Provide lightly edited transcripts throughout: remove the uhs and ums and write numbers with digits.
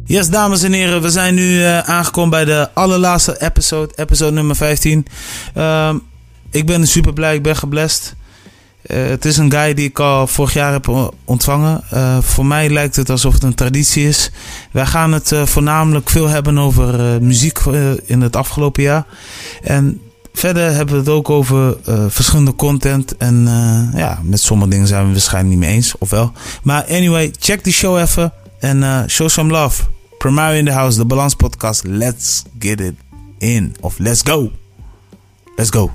Yes, dames en heren, we zijn nu aangekomen bij de allerlaatste episode nummer 15. Ik ben super blij, ik ben geblest. Het is een guy die ik al vorig jaar heb ontvangen. Voor mij lijkt het alsof het een traditie is. Wij gaan het voornamelijk veel hebben over muziek in het afgelopen jaar. En verder hebben we het ook over verschillende content. En met sommige dingen zijn we waarschijnlijk niet mee eens, of wel. Maar anyway, check die show even en show some love. Primario in the house, de Balans Podcast. Let's get it in. Of let's go. Let's go.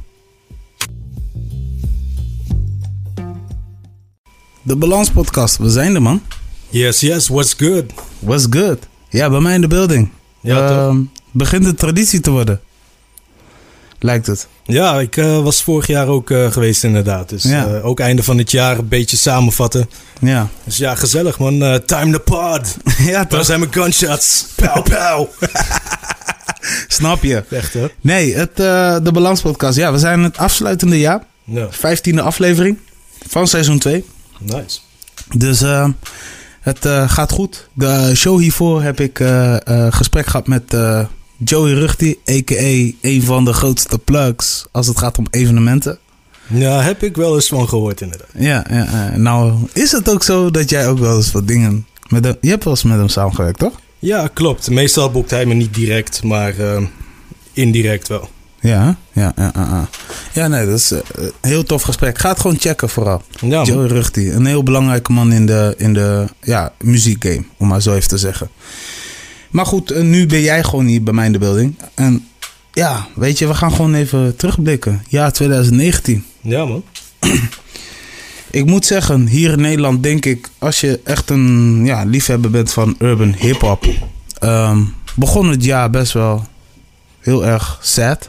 De Balans Podcast, we zijn er, man. Yes, what's good? What's good? Ja, bij mij in de building. Ja, begint een traditie te worden. Lijkt het. Ja, ik was vorig jaar ook geweest inderdaad. Dus ook einde van het jaar een beetje samenvatten. Ja. Dus ja, gezellig man. Time to pod. Ja, toch? Daar zijn mijn gunshots. Pauw, pauw. Snap je? Echt, hè? Nee, de Balans Podcast. Ja, we zijn het afsluitende jaar. Ja. 15e aflevering van seizoen 2. Nice. Dus het gaat goed. De show hiervoor heb ik gesprek gehad met Joey Ruchti, a.k.a. een van de grootste plugs als het gaat om evenementen. Ja, heb ik wel eens van gehoord inderdaad. Ja. Nou, is het ook zo dat jij ook wel eens wat dingen met hem... Je hebt wel eens met hem samengewerkt, toch? Ja, klopt. Meestal boekt hij me niet direct, maar indirect wel. Ja. Ja, nee, dat is een heel tof gesprek. Ga het gewoon checken vooral. Ja, Joey Ruchti, een heel belangrijke man in de muziekgame, om maar zo even te zeggen. Maar goed, nu ben jij gewoon hier bij mij in de building. En ja, weet je, we gaan gewoon even terugblikken. Ja, 2019. Ja, man. Ik moet zeggen, hier in Nederland denk ik, als je echt een liefhebber bent van urban hip-hop, begon het jaar best wel heel erg sad.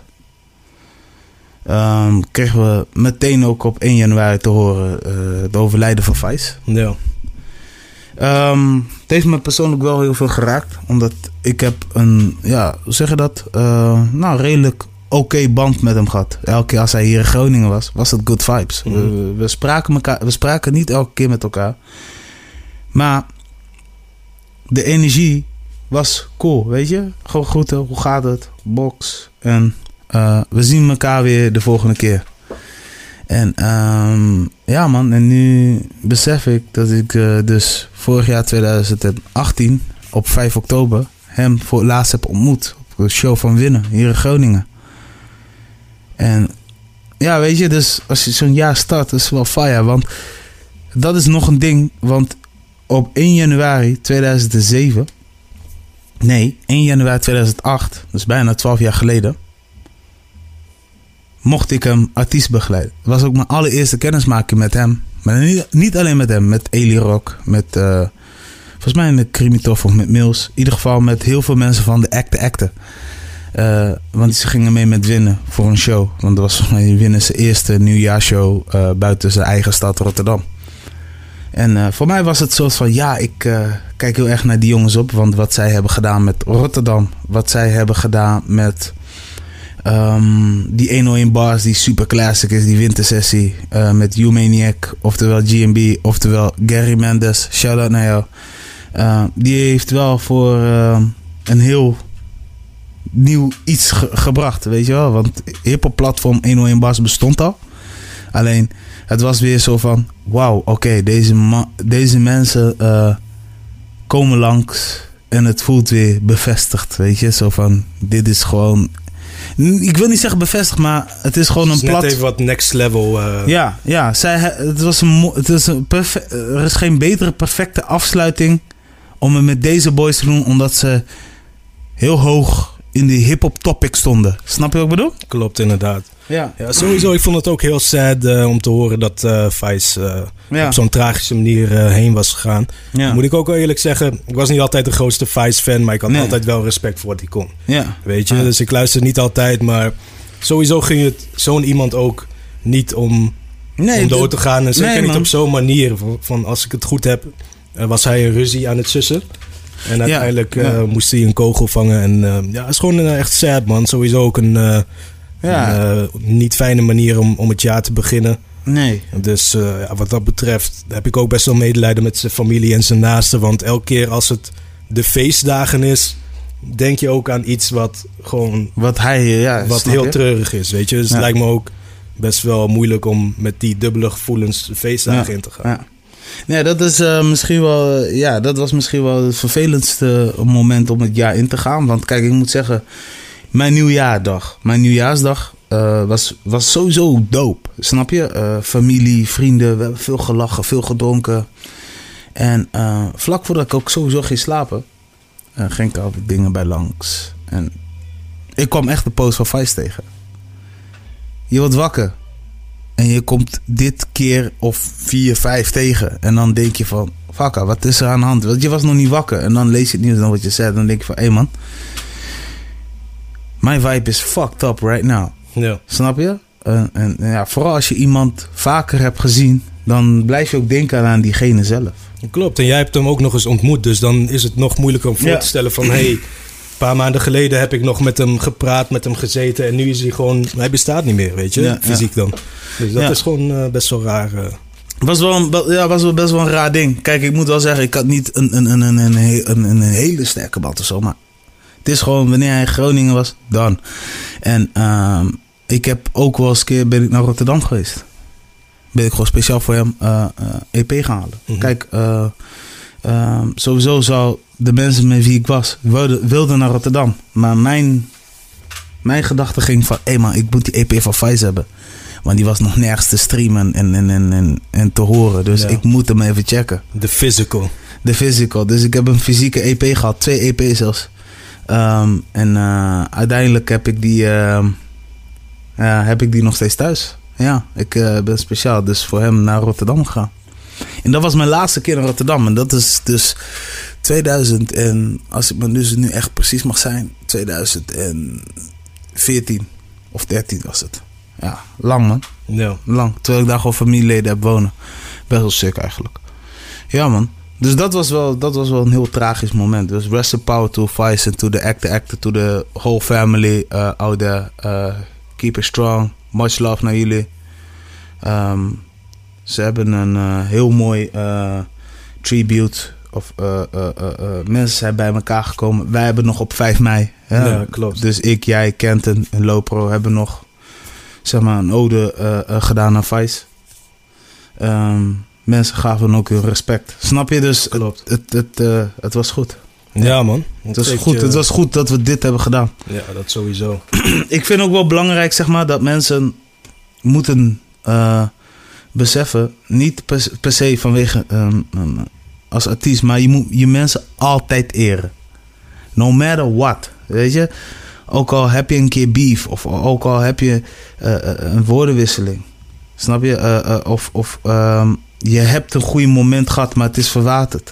Kregen we meteen ook op 1 januari te horen het overlijden van Vice. Ja. Het heeft me persoonlijk wel heel veel geraakt. Omdat ik heb een, hoe zeg je dat? Redelijk oké band met hem gehad. Elke keer als hij hier in Groningen was het good vibes. Mm-hmm. We spraken niet elke keer met elkaar. Maar de energie was cool, weet je? Gewoon groeten, hoe gaat het? Box. En we zien elkaar weer de volgende keer. En man, en nu besef ik dat ik dus vorig jaar 2018 op 5 oktober hem voor het laatst heb ontmoet op de show van Winnen hier in Groningen. En ja, weet je, dus als je zo'n jaar start, is het wel fire, want dat is nog een ding, want op 1 januari 2007, 1 januari 2008, dus bijna 12 jaar geleden, mocht ik hem artiest begeleiden. Het was ook mijn allereerste kennismaking met hem. Maar niet alleen met hem, met Eli Rock, met volgens mij met Krimitov of met Mills. In ieder geval met heel veel mensen van de Acte. Want ze gingen mee met Winnen voor een show. Want dat was Winnen zijn eerste nieuwjaarshow buiten zijn eigen stad Rotterdam. En voor mij was het soort van, ik kijk heel erg naar die jongens op. Want wat zij hebben gedaan met Rotterdam, wat zij hebben gedaan met die 101 Bars, die super classic is, die wintersessie met U-Maniac, oftewel GMB, oftewel Gary Mendes, shout-out naar jou. Die heeft wel voor een heel nieuw iets gebracht, weet je wel. Want hip-hop platform 101 Bars bestond al. Alleen, het was weer zo van, wauw, oké, deze mensen komen langs en het voelt weer bevestigd, weet je. Zo van, dit is gewoon... Ik wil niet zeggen bevestigd, maar het is gewoon een net even wat next level. Ja. Er is geen betere perfecte afsluiting om het met deze boys te doen, omdat ze heel hoog in die hip-hop topic stonden. Snap je wat ik bedoel? Klopt, inderdaad. Ja, sowieso. Ik vond het ook heel sad om te horen dat Vice op zo'n tragische manier heen was gegaan. Ja. Moet ik ook wel eerlijk zeggen, ik was niet altijd de grootste Vice-fan, maar ik had altijd wel respect voor wat hij kon. Ja. Weet je, dus ik luister niet altijd, maar sowieso ging het zo'n iemand ook niet om dood te gaan. En zeker niet op zo'n manier. Van als ik het goed heb, was hij een ruzie aan het sussen. En uiteindelijk moest hij een kogel vangen. En het is gewoon echt sad, man. Sowieso ook een niet fijne manier om het jaar te beginnen. Nee. Dus wat dat betreft heb ik ook best wel medelijden met zijn familie en zijn naasten. Want elke keer als het de feestdagen is, denk je ook aan iets wat gewoon... Wat heel treurig is, weet je. Dus het lijkt me ook best wel moeilijk om met die dubbele gevoelens de feestdagen in te gaan. Ja. Nee, dat is misschien wel... Ja, dat was misschien wel het vervelendste moment om het jaar in te gaan. Want kijk, ik moet zeggen... Mijn nieuwjaarsdag was sowieso dope. Snap je? Familie, vrienden, we hebben veel gelachen, veel gedronken. En vlak voordat ik ook sowieso ging slapen... ging ik altijd dingen bij langs. En ik kwam echt de post van Vice tegen. Je wordt wakker. En je komt dit keer of 4, 5 tegen. En dan denk je van... Fakka, wat is er aan de hand? Want je was nog niet wakker. En dan lees je het nieuws en wat je zei. Dan denk je van... Hé man. Mijn vibe is fucked up right now. Ja. Snap je? En ja, vooral als je iemand vaker hebt gezien... Dan blijf je ook denken aan diegene zelf. Klopt. En jij hebt hem ook nog eens ontmoet. Dus dan is het nog moeilijker om voor te stellen van... Hey, een paar maanden geleden heb ik nog met hem gepraat, met hem gezeten. En nu is hij gewoon... Hij bestaat niet meer, weet je. Fysiek dan. Dus dat is gewoon best wel raar. Was wel best wel een raar ding. Kijk, ik moet wel zeggen... Ik had niet een hele sterke band of zo. Maar het is gewoon... Wanneer hij in Groningen was, dan. En ik heb ook wel eens een keer... Ben ik naar Rotterdam geweest. Ben ik gewoon speciaal voor hem EP gaan halen. Mm-hmm. Kijk, sowieso zou de mensen met wie ik was... wilden naar Rotterdam. Maar mijn gedachte ging van... Hé man, ik moet die EP van Vice hebben. Want die was nog nergens te streamen en te horen. Dus ik moet hem even checken. De physical. Dus ik heb een fysieke EP gehad. 2 EP's zelfs. En uiteindelijk heb ik die nog steeds thuis. Ja, ik ben speciaal dus voor hem naar Rotterdam gegaan. En dat was mijn laatste keer naar Rotterdam. En dat is dus 2000 en... Als ik me dus nu echt precies mag zijn... 2014 of 13 was het. Ja, lang man. Ja. Lang. Terwijl ik daar gewoon familieleden heb wonen. Best wel sick eigenlijk. Ja man. Dus dat was wel een heel tragisch moment. Dus rest in power to Vice and to the actor, to the whole family out there. Keep it strong. Much love naar jullie. Ze hebben een heel mooi tribute. Of mensen zijn bij elkaar gekomen. Wij hebben nog op 5 mei. Ja, klopt. Dus ik, jij, Kenton en Lopro hebben nog zeg maar een ode gedaan aan Vice. Mensen gaven ook hun respect. Snap je? Dus het was goed. Ja man. Het was goed dat we dit hebben gedaan. Ja, dat sowieso. Ik vind ook wel belangrijk zeg maar dat mensen moeten beseffen. Niet per se vanwege als artiest. Maar je moet je mensen altijd eren. No matter what. Weet je? Ook al heb je een keer beef. Of ook al heb je een woordenwisseling. Snap je? Of je hebt een goed moment gehad, maar het is verwaterd.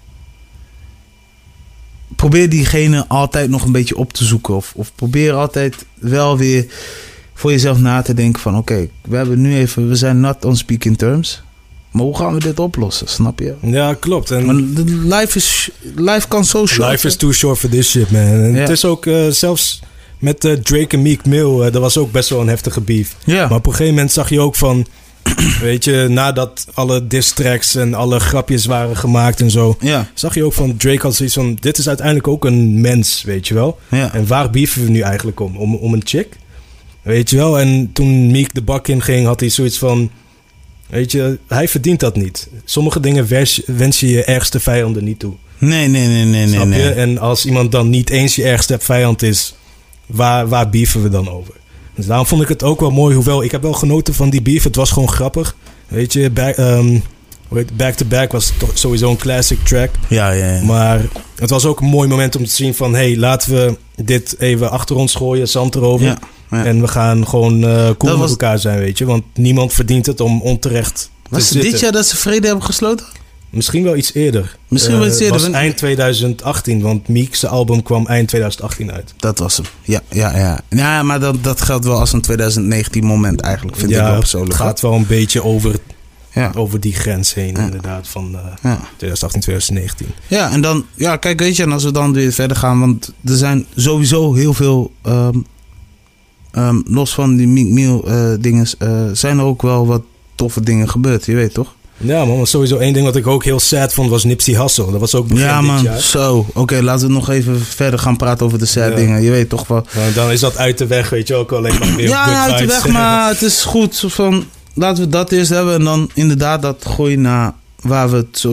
Probeer diegene altijd nog een beetje op te zoeken. Of probeer altijd wel weer voor jezelf na te denken van... Oké, we zijn not on speaking terms. Maar hoe gaan we dit oplossen? Snap je? Ja, klopt. En life kan zo short. Life is too short for this shit, man. En het is ook zelfs met Drake en Meek Mill... dat was ook best wel een heftige beef. Ja. Maar op een gegeven moment zag je ook van... Weet je, nadat alle diss tracks en alle grapjes waren gemaakt en zo... Ja. Zag je ook van Drake had zoiets van... Dit is uiteindelijk ook een mens, weet je wel? Ja. En waar beefen we nu eigenlijk om? Om een chick? Weet je wel? En toen Meek de bak in ging, had hij zoiets van... Weet je, hij verdient dat niet. Sommige dingen wens je je ergste vijanden niet toe. Nee. Snap je? En als iemand dan niet eens je ergste vijand is... Waar beefen we dan over? Dus daarom vond ik het ook wel mooi. Hoewel, ik heb wel genoten van die beef. Het was gewoon grappig. Weet je, Back to Back was toch sowieso een classic track. Ja. Maar het was ook een mooi moment om te zien van... Hey, laten we dit even achter ons gooien, zand erover. Ja. En we gaan gewoon cool met elkaar zijn, weet je. Want niemand verdient het om onterecht te zitten. Was dit jaar dat ze vrede hebben gesloten? Misschien wel iets eerder. Het was eind 2018, want Meek's album kwam eind 2018 uit. Dat was hem. Ja. Ja, maar dat geldt wel als een 2019 moment eigenlijk, vind ik wel persoonlijk. Het gaat wel een beetje over die grens heen, inderdaad, van 2018, 2019. Ja, en dan, kijk, weet je, en als we dan weer verder gaan, want er zijn sowieso heel veel, los van die Meek Mill dinges, zijn er ook wel wat toffe dingen gebeurd, je weet toch? Ja man, sowieso één ding wat ik ook heel sad vond was Nipsey Hussle. Dat was ook begin ja man, dit jaar. zo. Oké, laten we nog even verder gaan praten over de sad dingen. Je weet toch wel. Nou, dan is dat uit de weg, weet je ook alleen maar weer ja, uit de weg, maar het is goed. Van, laten we dat eerst hebben en dan inderdaad dat gooien naar waar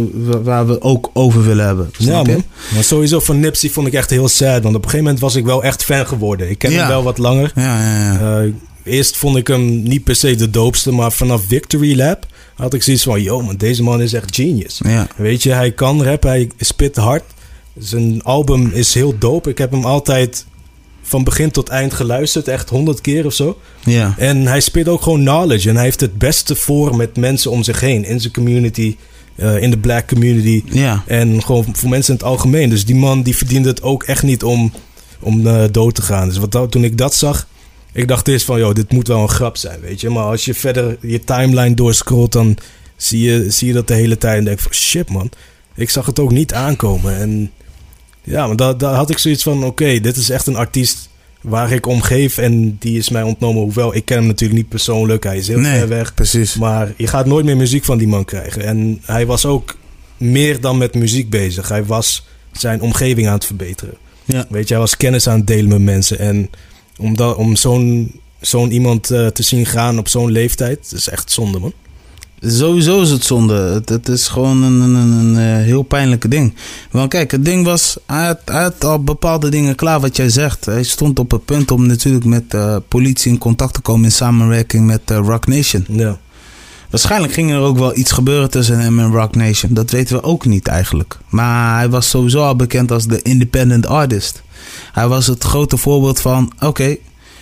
we ook over willen hebben. Snap je? Man. Maar sowieso van Nipsey vond ik echt heel sad. Want op een gegeven moment was ik wel echt fan geworden. Ik ken hem wel wat langer. Ja. Eerst vond ik hem niet per se de doopste, maar vanaf Victory Lap had ik zoiets van, yo man, deze man is echt genius. Ja. Weet je, hij kan rappen, hij spit hard. Zijn album is heel dope. Ik heb hem altijd van begin tot eind geluisterd, echt 100 keer of zo. Ja. En hij spit ook gewoon knowledge en hij heeft het beste voor met mensen om zich heen. In zijn community, in de black community. Ja. En gewoon voor mensen in het algemeen. Dus die man die verdient het ook echt niet om dood te gaan. Dus toen ik dat zag, ik dacht eerst van, yo, dit moet wel een grap zijn, weet je. Maar als je verder je timeline doorscrollt, dan zie je dat de hele tijd en denk van, shit man, ik zag het ook niet aankomen. En ja, maar daar had ik zoiets van, oké, dit is echt een artiest waar ik om geef en die is mij ontnomen. Hoewel, ik ken hem natuurlijk niet persoonlijk, hij is heel ver weg. Precies. Maar je gaat nooit meer muziek van die man krijgen. En hij was ook meer dan met muziek bezig. Hij was zijn omgeving aan het verbeteren. Ja. Weet je, hij was kennis aan het delen met mensen. En om zo'n iemand te zien gaan op zo'n leeftijd, is echt zonde, man. Sowieso is het zonde. Het is gewoon een heel pijnlijke ding. Want kijk, het ding was, hij had al bepaalde dingen klaar wat jij zegt. Hij stond op het punt om natuurlijk met politie in contact te komen in samenwerking met Roc Nation. Ja. Waarschijnlijk ging er ook wel iets gebeuren tussen hem en Roc Nation. Dat weten we ook niet eigenlijk. Maar hij was sowieso al bekend als de independent artist. Hij was het grote voorbeeld van, oké,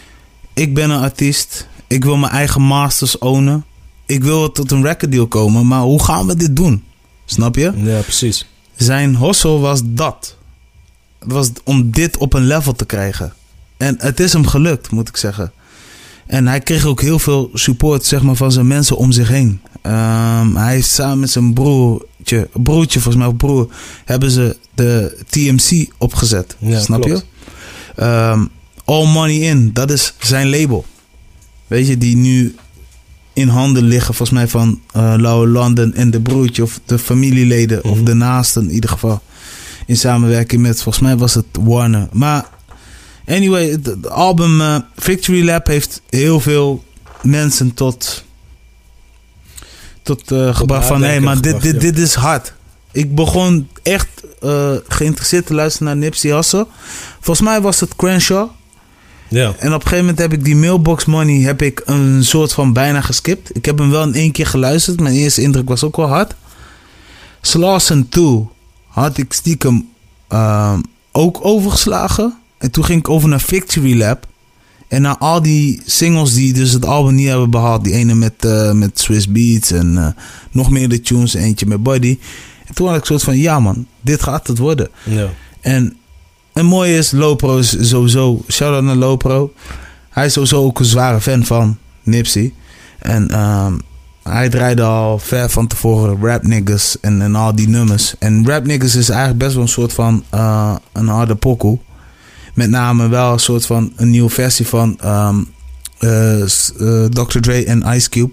ik ben een artiest. Ik wil mijn eigen masters ownen. Ik wil tot een record deal komen, maar hoe gaan we dit doen? Snap je? Ja, precies. Zijn hustle was dat. Het was om dit op een level te krijgen. En het is hem gelukt, moet ik zeggen. En hij kreeg ook heel veel support, zeg maar, van zijn mensen om zich heen. Hij heeft samen met zijn broertje, volgens mij, of broer, hebben ze de TMC opgezet. Ja, snap klopt. Je? All Money In, dat is zijn label. Weet je, die nu in handen liggen, volgens mij, van Lauwe London en de broertje of de familieleden of de naasten in ieder geval. In samenwerking met, volgens mij was het Warner. Maar anyway, het album Victory Lap heeft heel veel mensen tot gebracht van, hé, maar dit is hard. Ik begon echt geïnteresseerd te luisteren naar Nipsey Hussle. Volgens mij was het Crenshaw. Ja. En op een gegeven moment heb ik die Mailbox Money heb ik een soort van bijna geskipt. Ik heb hem wel in 1 keer geluisterd. Mijn eerste indruk was ook wel hard. Slauson 2 had ik stiekem ook overgeslagen. En toen ging ik over naar Victory Lap. En naar al die singles die dus het album niet hebben behaald. Die ene met Swiss Beats en nog meer de tunes. Eentje met Body. En toen had ik soort van, ja man, dit gaat het worden. Ja. En het mooie is, Lopro is sowieso, shout-out naar Lopro. Hij is sowieso ook een zware fan van Nipsey. En hij draaide al ver van tevoren Rap Niggas en al die nummers. En Rap Niggas is eigenlijk best wel een soort van een harde pokoe. Met name wel een soort van een nieuwe versie van Dr. Dre en Ice Cube.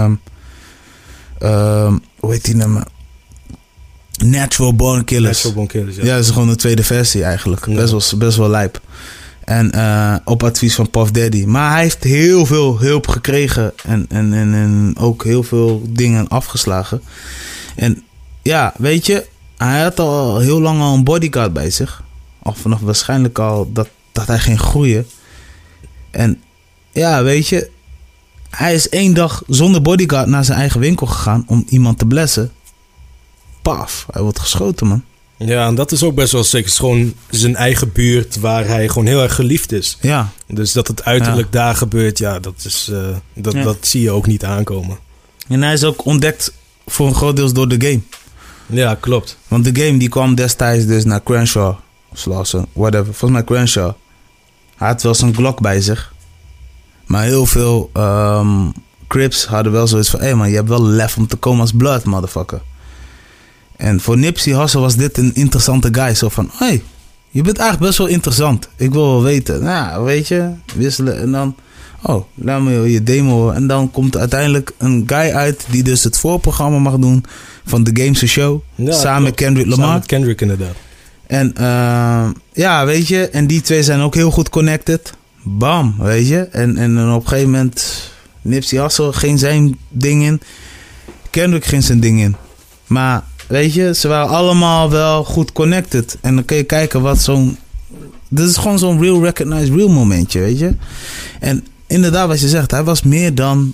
Hoe heet die nummer? Natural Born Killers. Ja, dat is gewoon een tweede versie eigenlijk. Ja. Best wel lijp. En op advies van Puff Daddy. Maar hij heeft heel veel hulp gekregen. En ook heel veel dingen afgeslagen. En ja, weet je, hij had al heel lang al een bodyguard bij zich. Al vanaf waarschijnlijk al dat hij ging groeien. En ja, weet je, hij is 1 dag zonder bodyguard naar zijn eigen winkel gegaan om iemand te blessen. Paf, hij wordt geschoten, man. Ja, en dat is ook best wel zeker. Gewoon zijn eigen buurt waar hij gewoon heel erg geliefd is. Ja. Dus dat het uiterlijk daar gebeurt, ja, dat zie je ook niet aankomen. En hij is ook ontdekt voor een groot deel door de game. Ja, klopt. Want de game die kwam destijds dus naar Crenshaw, Slauson, whatever. Volgens mij Crenshaw. Hij had wel zijn Glock bij zich. Maar heel veel Crips hadden wel zoiets van, hé man, je hebt wel lef om te komen als Blood, motherfucker. En voor Nipsey Hussle was dit een interessante guy. Zo van, je bent eigenlijk best wel interessant. Ik wil wel weten. Nou, weet je, wisselen. En dan Oh, laat me je demo horen. En dan komt uiteindelijk een guy uit die dus het voorprogramma mag doen van The Games Show. Ja, samen met Kendrick Lamar. Samen met Kendrick inderdaad. En ja, weet je, en die twee zijn ook heel goed connected. Bam, weet je. En op een gegeven moment, Nipsey Hussle ging zijn ding in. Kendrick ging zijn ding in. Maar, weet je, ze waren allemaal wel goed connected. En dan kun je kijken wat zo'n... Dit is gewoon zo'n real recognized real momentje, weet je. En inderdaad, wat je zegt, hij was meer dan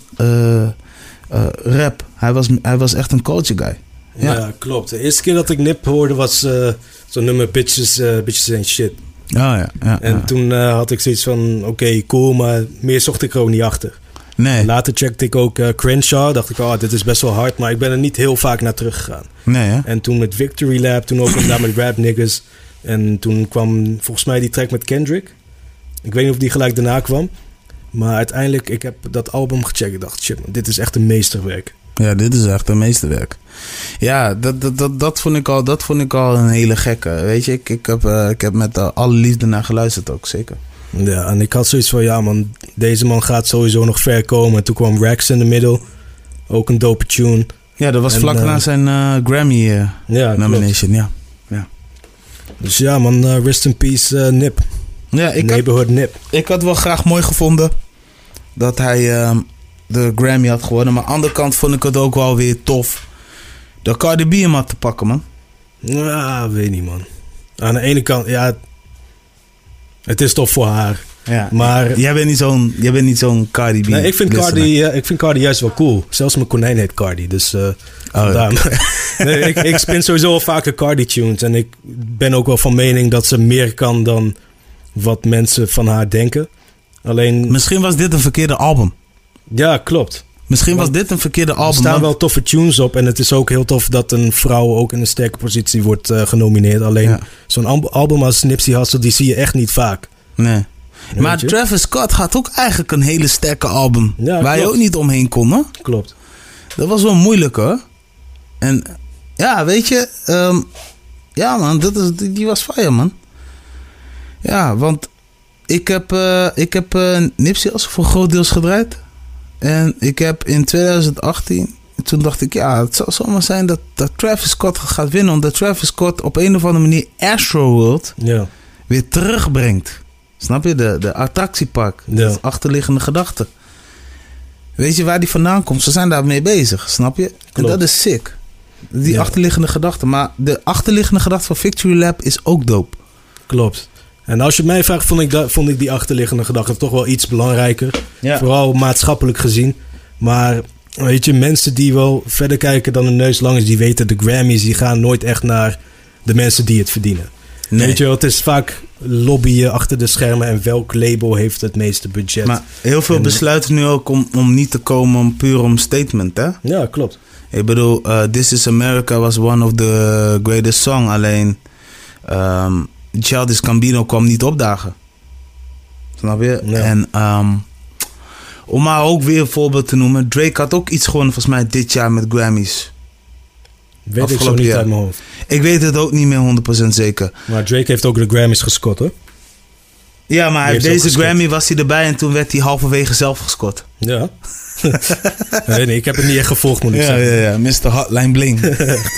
rap. Hij was echt een culture guy. Ja, klopt. De eerste keer dat ik Nip hoorde was zo'n nummer Bitches Ain't Shit. Ja. En toen had ik zoiets van, oké, cool, maar meer zocht ik er ook niet achter. Nee. En later checkte ik ook Crenshaw. Dacht ik, dit is best wel hard, maar ik ben er niet heel vaak naar teruggegaan. Nee, hè? En toen met Victory Lap, toen ook daar met Rap Niggas. En toen kwam volgens mij die track met Kendrick. Ik weet niet of die gelijk daarna kwam. Maar uiteindelijk, ik heb dat album gecheckt. Ik dacht, shit, man, dit is echt een meesterwerk. Ja, dit is echt een meesterwerk. Ja, dat vond ik al een hele gekke. Weet je, ik heb met alle liefde naar geluisterd ook, zeker. Ja, en ik had zoiets van, ja man, deze man gaat sowieso nog ver komen. En toen kwam Rex in de middel. Ook een dope tune. Ja, dat was vlak na zijn Grammy nomination, ja. Dus ja man, rest in peace Nip. Ja, Neighborhood Nip. Ik had wel graag mooi gevonden dat hij de Grammy had gewonnen. Maar aan de andere kant vond ik het ook wel weer tof dat Cardi B hem had te pakken, man. Ja, weet niet, man. Aan de ene kant, ja, het is tof voor haar. Ja, maar jij bent niet zo'n Cardi B. Nee, ik vind Cardi juist wel cool. Zelfs mijn konijn heet Cardi, dus nee, ik spin sowieso al vaker Cardi tunes. En ik ben ook wel van mening dat ze meer kan dan wat mensen van haar denken. Alleen... Misschien was dit een verkeerde album. Ja, klopt. Misschien was dit een verkeerde album. Er staan wel toffe tunes op. En het is ook heel tof dat een vrouw ook in een sterke positie wordt genomineerd. Alleen zo'n album als Nipsey Hussle, die zie je echt niet vaak. Nee. Maar Travis Scott had ook eigenlijk een hele sterke album. Ja, waar je ook niet omheen kon, hè? Klopt. Dat was wel moeilijk, hoor. En ja, weet je... ja, man, die was fire, man. Ja, want ik heb Nipsey Hussle voor groot deels gedraaid. En ik heb in 2018... Toen dacht ik, ja, het zou zomaar zijn dat Travis Scott gaat winnen. Omdat Travis Scott op een of andere manier Astroworld weer terugbrengt. Snap je? De attractiepark. Ja. De achterliggende gedachte. Weet je waar die vandaan komt? Ze zijn daarmee bezig, snap je? Klopt. En dat is sick. Die achterliggende gedachte. Maar de achterliggende gedachte van Victory Lap is ook dope. Klopt. En als je mij vraagt, vond ik die achterliggende gedachte toch wel iets belangrijker. Ja. Vooral maatschappelijk gezien. Maar weet je, mensen die wel verder kijken dan hun neus lang is, die weten de Grammys, die gaan nooit echt naar de mensen die het verdienen. Nee. Weet je wel, het is vaak lobbyen achter de schermen en welk label heeft het meeste budget. Maar heel veel besluiten nu ook om niet te komen puur om statement, hè? Ja, klopt. Ik bedoel, This Is America was one of the greatest song. Alleen Childish Gambino kwam niet opdagen. Snap je? Ja. En om maar ook weer een voorbeeld te noemen, Drake had ook iets gewonnen volgens mij dit jaar met Grammys. Weet ik zo niet uit mijn hoofd. Ik weet het ook niet meer 100% zeker. Maar Drake heeft ook de Grammys gescoord, hoor. Ja, maar deze Grammy was hij erbij en toen werd hij halverwege zelf gescoord. Ja. Nee, ik heb het niet echt gevolgd, moet ik zeggen. Ja, Mr. Hotline Bling. Echt,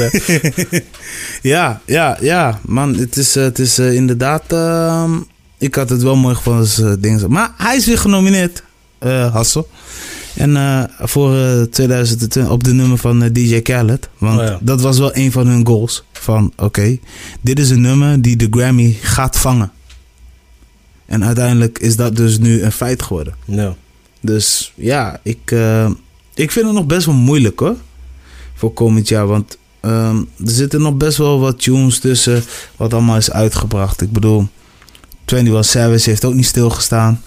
hè? Ja, man, het is inderdaad... ik had het wel mooi gevonden als dingen. Maar hij is weer genomineerd, Hussle. En voor 2020 op de nummer van DJ Khaled. Want dat was wel een van hun goals. Van oké, dit is een nummer die de Grammy gaat vangen. En uiteindelijk is dat dus nu een feit geworden. Ja. Dus ja, ik vind het nog best wel moeilijk, hoor. Voor komend jaar. Want er zitten nog best wel wat tunes tussen wat allemaal is uitgebracht. Ik bedoel, 21 Savage heeft ook niet stilgestaan.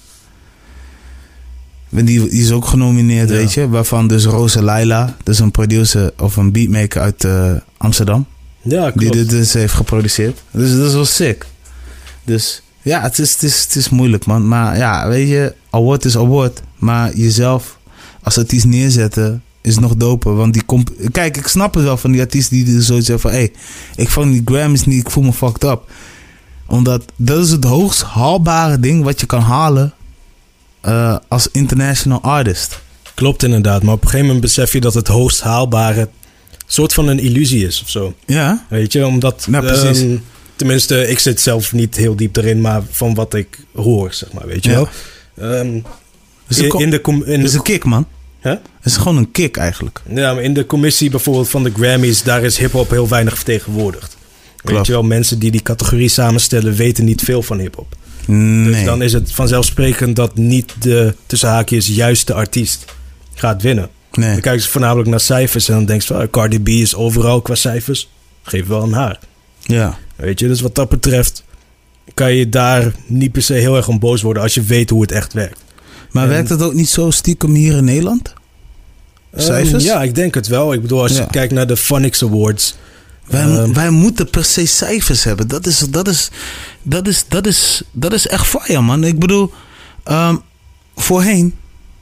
Die is ook genomineerd, weet je. Waarvan dus Rosa Laila, dus een producer of een beatmaker uit Amsterdam. Ja, klopt. Die dit dus heeft geproduceerd. Dus dat is wel sick. Dus ja, het is moeilijk, man. Maar ja, weet je, award is award. Maar jezelf als artiest neerzetten is nog doper. Want kijk, ik snap het wel van die artiesten die zoiets zeggen van... ik vang die Grammys niet, ik voel me fucked up. Omdat dat is het hoogst haalbare ding wat je kan halen als international artist. Klopt inderdaad, maar op een gegeven moment besef je dat het hoogst haalbare soort van een illusie is of zo. Ja. Weet je, omdat... Ja, precies. Tenminste, ik zit zelf niet heel diep erin, maar van wat ik hoor, zeg maar, weet je wel. Het is een kick, man. Huh? Het is gewoon een kick eigenlijk. Ja, maar in de commissie bijvoorbeeld van de Grammys, daar is hip-hop heel weinig vertegenwoordigd. Klopt. Weet je wel, mensen die die categorie samenstellen weten niet veel van hip-hop. Nee. Dus dan is het vanzelfsprekend dat niet de, tussen haakjes, juiste artiest gaat winnen. Nee. Dan kijken ze voornamelijk naar cijfers en dan denk je van, Cardi B is overal qua cijfers. Geef wel aan haar. Ja. Weet je, dus wat dat betreft kan je daar niet per se heel erg om boos worden als je weet hoe het echt werkt. Maar werkt het ook niet zo stiekem hier in Nederland? Cijfers? Ja, ik denk het wel. Ik bedoel, als je kijkt naar de Phonics Awards. Wij moeten per se cijfers hebben. Dat is echt fire, man. Ik bedoel, voorheen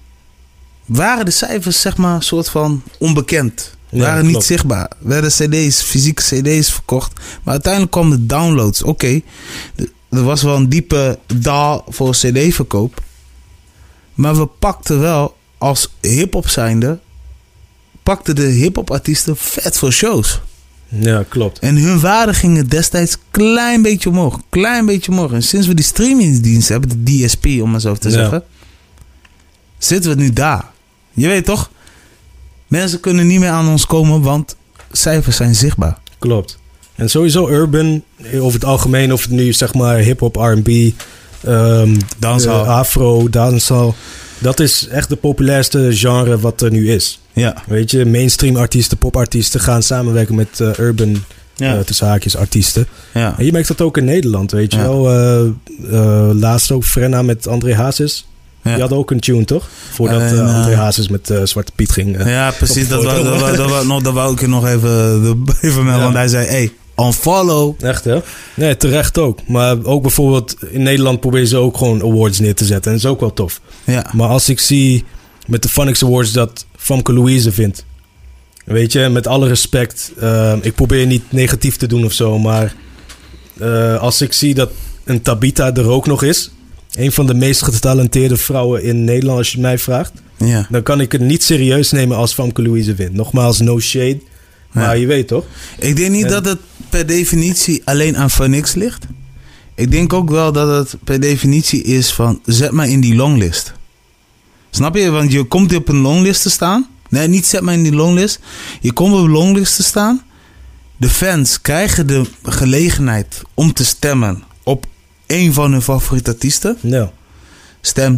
waren de cijfers zeg maar een soort van onbekend. Waren niet zichtbaar. Werden cd's, fysieke cd's verkocht. Maar uiteindelijk kwamen de downloads. Oké, er was wel een diepe daal voor cd-verkoop. Maar we pakten wel als hip-hop zijnde, pakten de hip-hop artiesten vet veel shows. Ja, klopt. En hun waarde gingen destijds klein beetje omhoog. Klein beetje omhoog. En sinds we die streamingsdienst hebben, de DSP om maar zo te zeggen, zitten we nu daar. Je weet toch? Mensen kunnen niet meer aan ons komen, want cijfers zijn zichtbaar. Klopt. En sowieso urban, over het algemeen, of het nu zeg maar hip-hop, R&B, dancehall, afro, dancehall. Dat is echt de populairste genre wat er nu is. Ja. Weet je, mainstream artiesten, popartiesten gaan samenwerken met urban, tussen haakjes, artiesten. Ja. En je merkt dat ook in Nederland, weet je wel. Laatst ook Frenna met André Hazes. Ja. Die had ook een tune, toch? Voordat André Hazes met Zwarte Piet ging. Ja, precies. Dat wou ik nog even melden. Want hij zei, hey, unfollow. Echt, hè? Nee, terecht ook. Maar ook bijvoorbeeld in Nederland proberen ze ook gewoon awards neer te zetten. En dat is ook wel tof. Ja. Maar als ik zie met de Phonics Awards dat Famke Louise vindt. Weet je, met alle respect. Ik probeer niet negatief te doen of zo. Maar als ik zie dat een Tabitha er ook nog is. Een van de meest getalenteerde vrouwen in Nederland, als je mij vraagt. Ja. Dan kan ik het niet serieus nemen als Famke Louise wint. Nogmaals, no shade. Maar je weet toch? Ik denk niet dat het per definitie alleen aan Phonics ligt. Ik denk ook wel dat het per definitie is van, zet mij in die longlist. Snap je? Want je komt op een longlist te staan. Nee, niet zet mij in die longlist. Je komt op een longlist te staan. De fans krijgen de gelegenheid om te stemmen op een van hun favoriete artiesten. Ja. Stem.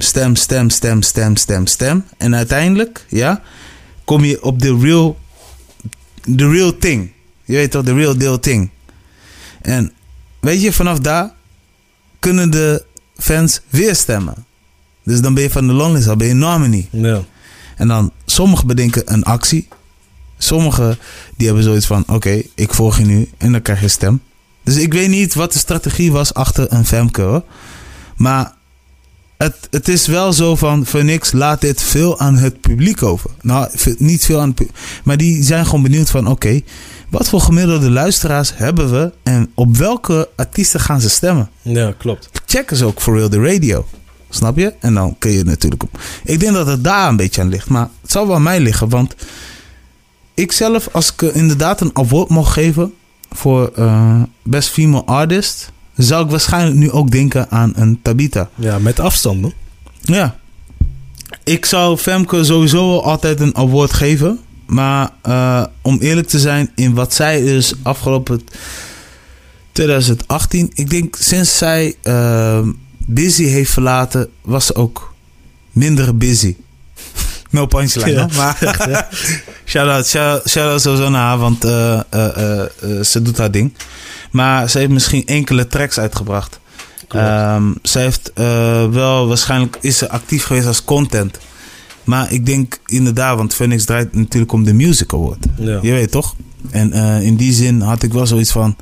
En uiteindelijk, kom je op the real thing. Je weet toch, the real deal thing. En weet je, vanaf daar kunnen de fans weer stemmen. Dus dan ben je van de longlist, dan ben je nominee. Ja. En dan, sommigen bedenken een actie. Sommigen, die hebben zoiets van, oké, ik volg je nu. En dan krijg je stem. Dus ik weet niet wat de strategie was achter een Femke, hoor. Maar het is wel zo van, Phonics laat dit veel aan het publiek over. Nou, niet veel aan het publiek. Maar die zijn gewoon benieuwd van, oké, wat voor gemiddelde luisteraars hebben we? En op welke artiesten gaan ze stemmen? Ja, klopt. Checken ze ook for real de radio. Snap je? En dan kun je het natuurlijk op. Ik denk dat het daar een beetje aan ligt. Maar het zal wel aan mij liggen. Want ik zelf, als ik inderdaad een award mocht geven voor Best Female Artist, zou ik waarschijnlijk nu ook denken aan een Tabitha. Ja, met afstand, hoor. Ja. Ik zou Femke sowieso altijd een award geven. Maar om eerlijk te zijn, in wat zij is afgelopen 2018... Ik denk sinds zij Busy heeft verlaten, was ze ook minder busy. No punchline, ja. Maar shout-out sowieso naar haar, want ze doet haar ding. Maar ze heeft misschien enkele tracks uitgebracht. Ze heeft wel, waarschijnlijk is ze actief geweest als content. Maar ik denk inderdaad, want Phonics draait natuurlijk om de Music Award. Ja. Je weet toch? En in die zin had ik wel zoiets van,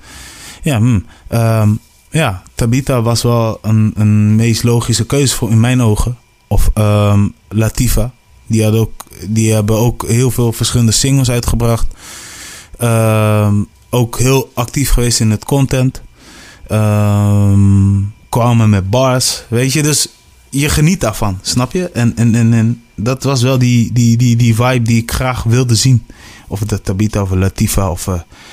Tabitha was wel een meest logische keuze voor in mijn ogen. Of Latifah. Die hebben ook heel veel verschillende singles uitgebracht. Ook heel actief geweest in het content. Kwamen met bars. Weet je, dus je geniet daarvan, snap je? En dat was wel die vibe die ik graag wilde zien. Of het Tabita of Latifa of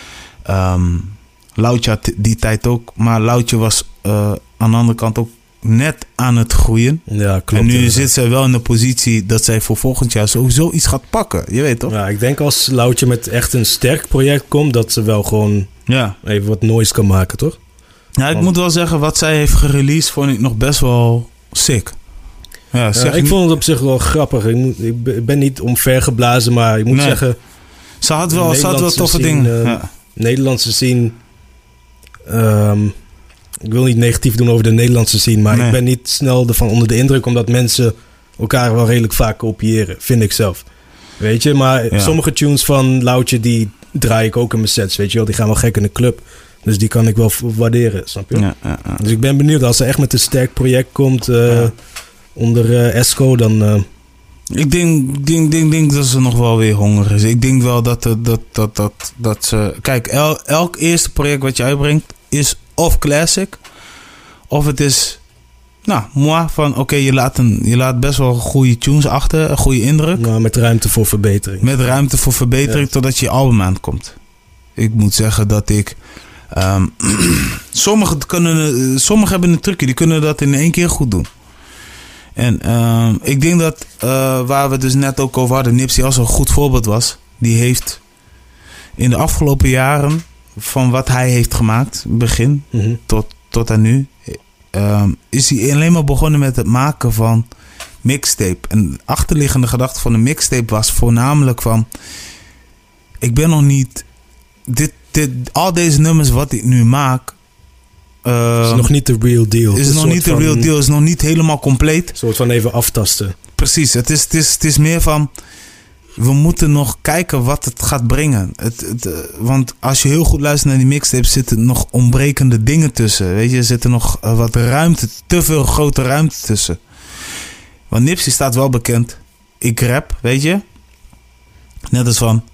Loutje had die tijd ook. Maar Loutje was aan de andere kant ook net aan het groeien. Ja, klopt. En nu zit zij wel in de positie dat zij voor volgend jaar sowieso iets gaat pakken. Je weet toch? Ja, ik denk als Loutje met echt een sterk project komt, dat ze wel gewoon even wat noise kan maken, toch? Ja, ik moet wel zeggen, wat zij heeft gereleased vond ik nog best wel sick. Ja, ik vond het op zich wel grappig. Ik ben niet omvergeblazen, maar ik moet zeggen... Ze had wel toffe dingen. Nederlandse scene... ik wil niet negatief doen over de Nederlandse scene, maar ik ben niet snel ervan onder de indruk, omdat mensen elkaar wel redelijk vaak kopiëren, vind ik zelf. Weet je, maar sommige tunes van Loutje, die draai ik ook in mijn sets, weet je wel. Die gaan wel gek in de club. Dus die kan ik wel waarderen, snap je? Ja. Dus ik ben benieuwd, als ze echt met een sterk project komt onder Esco, dan... Ik denk dat ze nog wel weer honger is. Ik denk wel dat ze... Kijk, elk eerste project wat je uitbrengt is of classic, of het is... van oké, je laat best wel goede tunes achter, een goede indruk. Maar met ruimte voor verbetering. Totdat je album aankomt. Ik moet zeggen dat ik... Sommigen hebben een trucje, die kunnen dat in 1 keer goed doen. En ik denk dat waar we dus net ook over hadden, Nipsey als een goed voorbeeld was. Die heeft in de afgelopen jaren, van wat hij heeft gemaakt, begin tot aan nu, is hij alleen maar begonnen met het maken van mixtape. En de achterliggende gedachte van de mixtape was voornamelijk van, ik ben nog niet... al deze nummers wat ik nu maak... is nog niet de real deal. Is nog niet de real deal. Is nog niet helemaal compleet. Een soort van even aftasten. Precies. Het is meer van... We moeten nog kijken wat het gaat brengen. Want als je heel goed luistert naar die mixtapes, zitten nog ontbrekende dingen tussen. Weet je, er zit er nog wat ruimte, te veel grote ruimte tussen. Want Nipsey staat wel bekend. Ik rap, weet je. Net als van...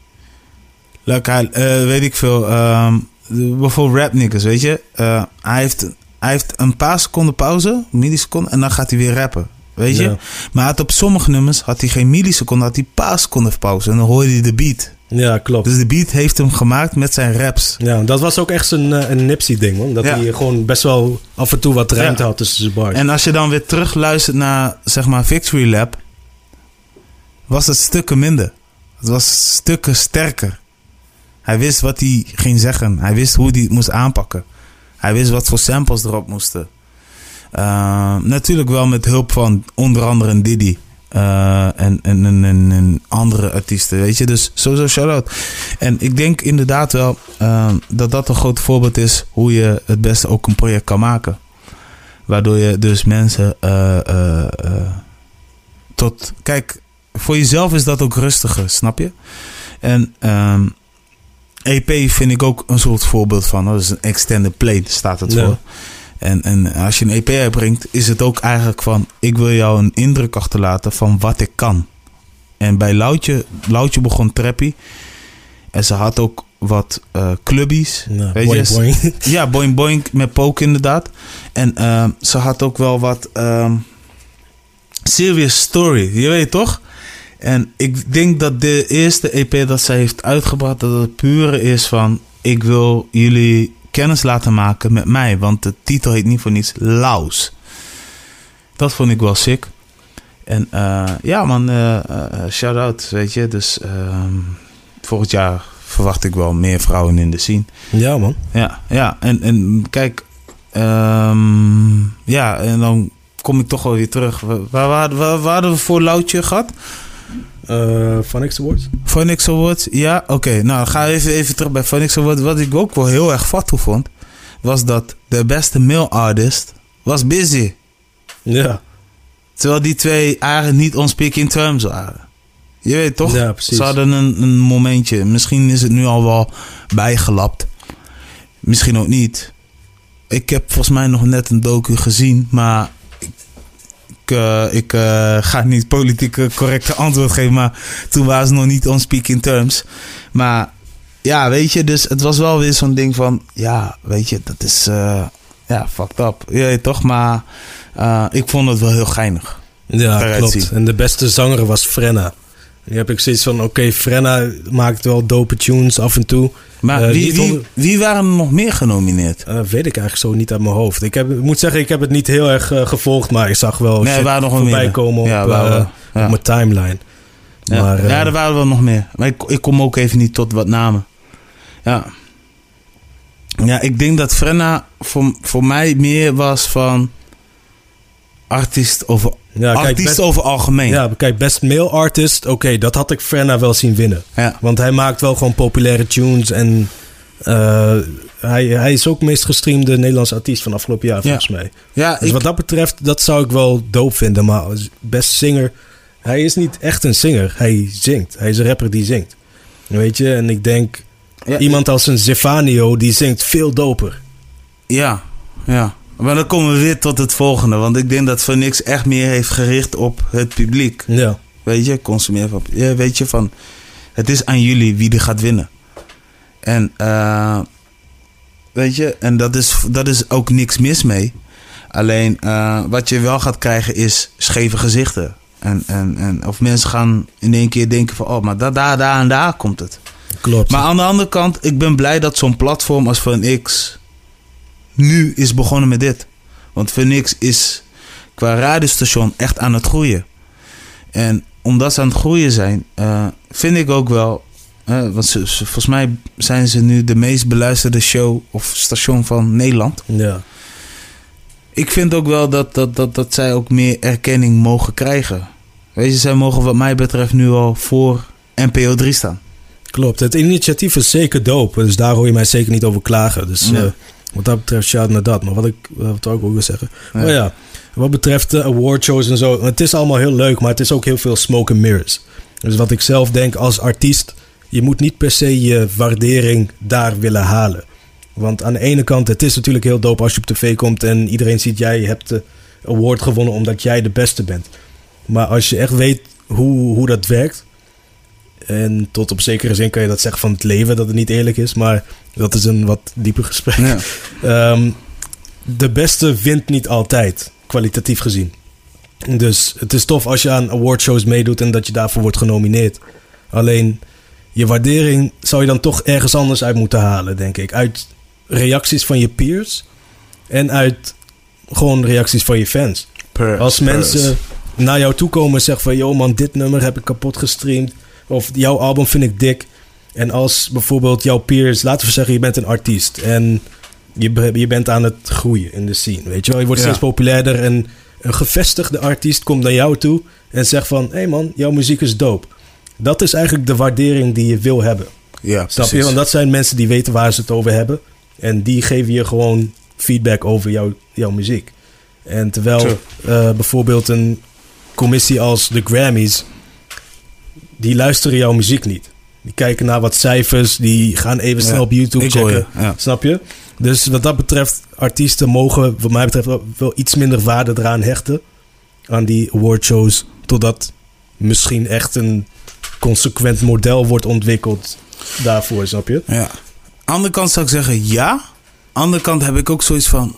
weet ik veel... bijvoorbeeld rap niggas, weet je. Hij heeft een paar seconden pauze, milliseconden, en dan gaat hij weer rappen. Weet je? Maar op sommige nummers had hij geen milliseconden, had hij een paar seconden pauze. En dan hoorde hij de beat. Ja, klopt. Dus de beat heeft hem gemaakt met zijn raps. Ja, dat was ook echt een Nipsey ding, man. Dat hij gewoon best wel af en toe wat ruimte had tussen zijn bars. En als je dan weer terug luistert naar, zeg maar, Victory Lap, was het stukken minder. Het was stukken sterker. Hij wist wat hij ging zeggen. Hij wist hoe hij het moest aanpakken. Hij wist wat voor samples erop moesten. Natuurlijk wel met hulp van onder andere een Diddy. En andere artiesten, weet je. Dus sowieso shout-out. En ik denk inderdaad wel dat een groot voorbeeld is hoe je het beste ook een project kan maken. Waardoor je dus mensen kijk, voor jezelf is dat ook rustiger, snap je? En EP vind ik ook een soort voorbeeld van. Dat is een extended play, staat het voor. En als je een EP uitbrengt, is het ook eigenlijk van... ik wil jou een indruk achterlaten van wat ik kan. En bij Loutje begon trappy. En ze had ook wat clubbies. Ja, weet boing, je? Boing. Ja, boing boing met poke inderdaad. En ze had ook wel wat... serious story, je weet toch? En ik denk dat de eerste EP dat zij heeft uitgebracht... dat het pure is van... ik wil jullie kennis laten maken met mij. Want de titel heet niet voor niets Laus. Dat vond ik wel sick. En ja man, shout-out, weet je. Dus volgend jaar verwacht ik wel meer vrouwen in de scene. Ja man. Ja. En kijk... ja, en dan kom ik toch wel weer terug. Waar hadden we voor Loutje gehad? Phonics Awards. Phonics Awards, ja, oké. Nou, ga even terug bij Phonics Awards. Wat ik ook wel heel erg vat vond, was dat de beste male artist was Busy. Ja. Terwijl die twee eigenlijk niet on speaking terms waren. Je weet toch? Ja, precies. Ze hadden een momentje. Misschien is het nu al wel bijgelapt. Misschien ook niet. Ik heb volgens mij nog net een docu gezien, maar ik ga niet politiek correcte antwoord geven, maar toen waren ze nog niet on speaking terms. Maar ja, weet je, dus het was wel weer zo'n ding van, ja, weet je, dat is, ja, fucked up. Ja, toch? Maar Ik vond het wel heel geinig. Ja, klopt. En de beste zanger was Frenna. Nu heb ik zoiets van, oké, Frenna maakt wel dope tunes af en toe. Maar wie waren er nog meer genomineerd? Weet ik eigenlijk zo niet uit mijn hoofd. Ik moet zeggen, ik heb het niet heel erg gevolgd, maar ik zag wel voorbij komen op mijn timeline. Ja, maar, er waren wel nog meer. Maar ik kom ook even niet tot wat namen. Ja, ik denk dat Frenna voor mij meer was van artiest over over algemeen. Ja, kijk, best male artist. Oké, dat had ik Frenna wel zien winnen. Ja. Want hij maakt wel gewoon populaire tunes. En hij is ook meest gestreamde Nederlandse artiest van afgelopen jaar, volgens mij. Ja, dus wat dat betreft, dat zou ik wel dope vinden. Maar als best singer, hij is niet echt een zinger. Hij zingt. Hij is een rapper die zingt. Weet je, en ik denk, iemand als een Zefanio, die zingt veel doper. Ja. Maar dan komen we weer tot het volgende. Want ik denk dat Phoenix echt meer heeft gericht op het publiek. Ja. Weet je, consumeer van. Ja, weet je, van het is aan jullie wie die gaat winnen. En weet je, en dat is ook niks mis mee. Alleen wat je wel gaat krijgen is scheve gezichten. En of mensen gaan in één keer denken van, oh, maar daar en daar komt het. Klopt. Maar aan de andere kant, ik ben blij dat zo'n platform als Phoenix nu is begonnen met dit. Want Phoenix is qua radiostation echt aan het groeien. En omdat ze aan het groeien zijn, vind ik ook wel, want volgens mij zijn ze nu de meest beluisterde show of station van Nederland. Ja. Ik vind ook wel dat zij ook meer erkenning mogen krijgen. Weet je, zij mogen wat mij betreft nu al voor NPO 3 staan. Klopt, het initiatief is zeker dope. Dus daar hoor je mij zeker niet over klagen. Dus wat dat betreft, shout naar dat. Maar wat ik ook wil zeggen. Ja. Maar ja, wat betreft de awardshows en zo. Het is allemaal heel leuk, maar het is ook heel veel smoke and mirrors. Dus wat ik zelf denk als artiest, je moet niet per se je waardering daar willen halen. Want aan de ene kant, het is natuurlijk heel dope als je op tv komt en iedereen ziet jij hebt de award gewonnen omdat jij de beste bent. Maar als je echt weet hoe dat werkt, en tot op zekere zin kan je dat zeggen van het leven, dat het niet eerlijk is, maar dat is een wat dieper gesprek. Ja. De beste wint niet altijd, kwalitatief gezien. Dus het is tof als je aan awardshows meedoet en dat je daarvoor wordt genomineerd. Alleen, je waardering zou je dan toch ergens anders uit moeten halen, denk ik. Uit reacties van je peers en uit gewoon reacties van je fans. Als mensen naar jou toe komen en zeggen van, yo man, dit nummer heb ik kapot gestreamd. Of jouw album vind ik dik. En als bijvoorbeeld jouw peers, laten we zeggen, je bent een artiest. En je bent aan het groeien in de scene. Weet je wel, je wordt steeds populairder. En een gevestigde artiest komt naar jou toe en zegt van, hé man, jouw muziek is dope. Dat is eigenlijk de waardering die je wil hebben. Ja, snap je? Want dat zijn mensen die weten waar ze het over hebben. En die geven je gewoon feedback over jouw muziek. En terwijl bijvoorbeeld een commissie als de Grammys, die luisteren jouw muziek niet. Die kijken naar wat cijfers, die gaan even snel op YouTube checken. Snap je? Dus wat dat betreft, artiesten mogen wat mij betreft wel iets minder waarde eraan hechten. Aan die awardshows. Totdat misschien echt een consequent model wordt ontwikkeld daarvoor, snap je? Ja. Andere kant zou ik zeggen ja. Andere kant heb ik ook zoiets van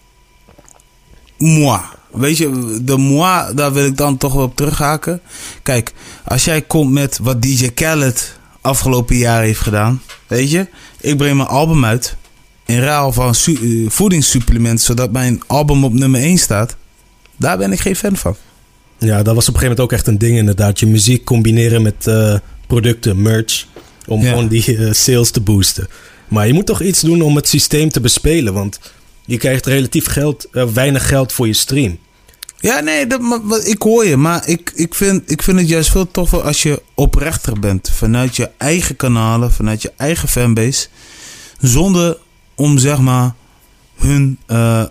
moi. Weet je, de moi, daar wil ik dan toch wel op terughaken. Kijk, als jij komt met wat DJ Khaled afgelopen jaar heeft gedaan. Weet je, ik breng mijn album uit in ruil van voedingssupplementen, zodat mijn album op nummer 1 staat. Daar ben ik geen fan van. Ja, dat was op een gegeven moment ook echt een ding inderdaad. Je muziek combineren met producten, merch, om gewoon die sales te boosten. Maar je moet toch iets doen om het systeem te bespelen, want je krijgt relatief weinig geld voor je stream. Ja, nee, ik hoor je. Maar ik vind het juist veel toffer als je oprechter bent. Vanuit je eigen kanalen, vanuit je eigen fanbase. Zonder om, zeg maar, hun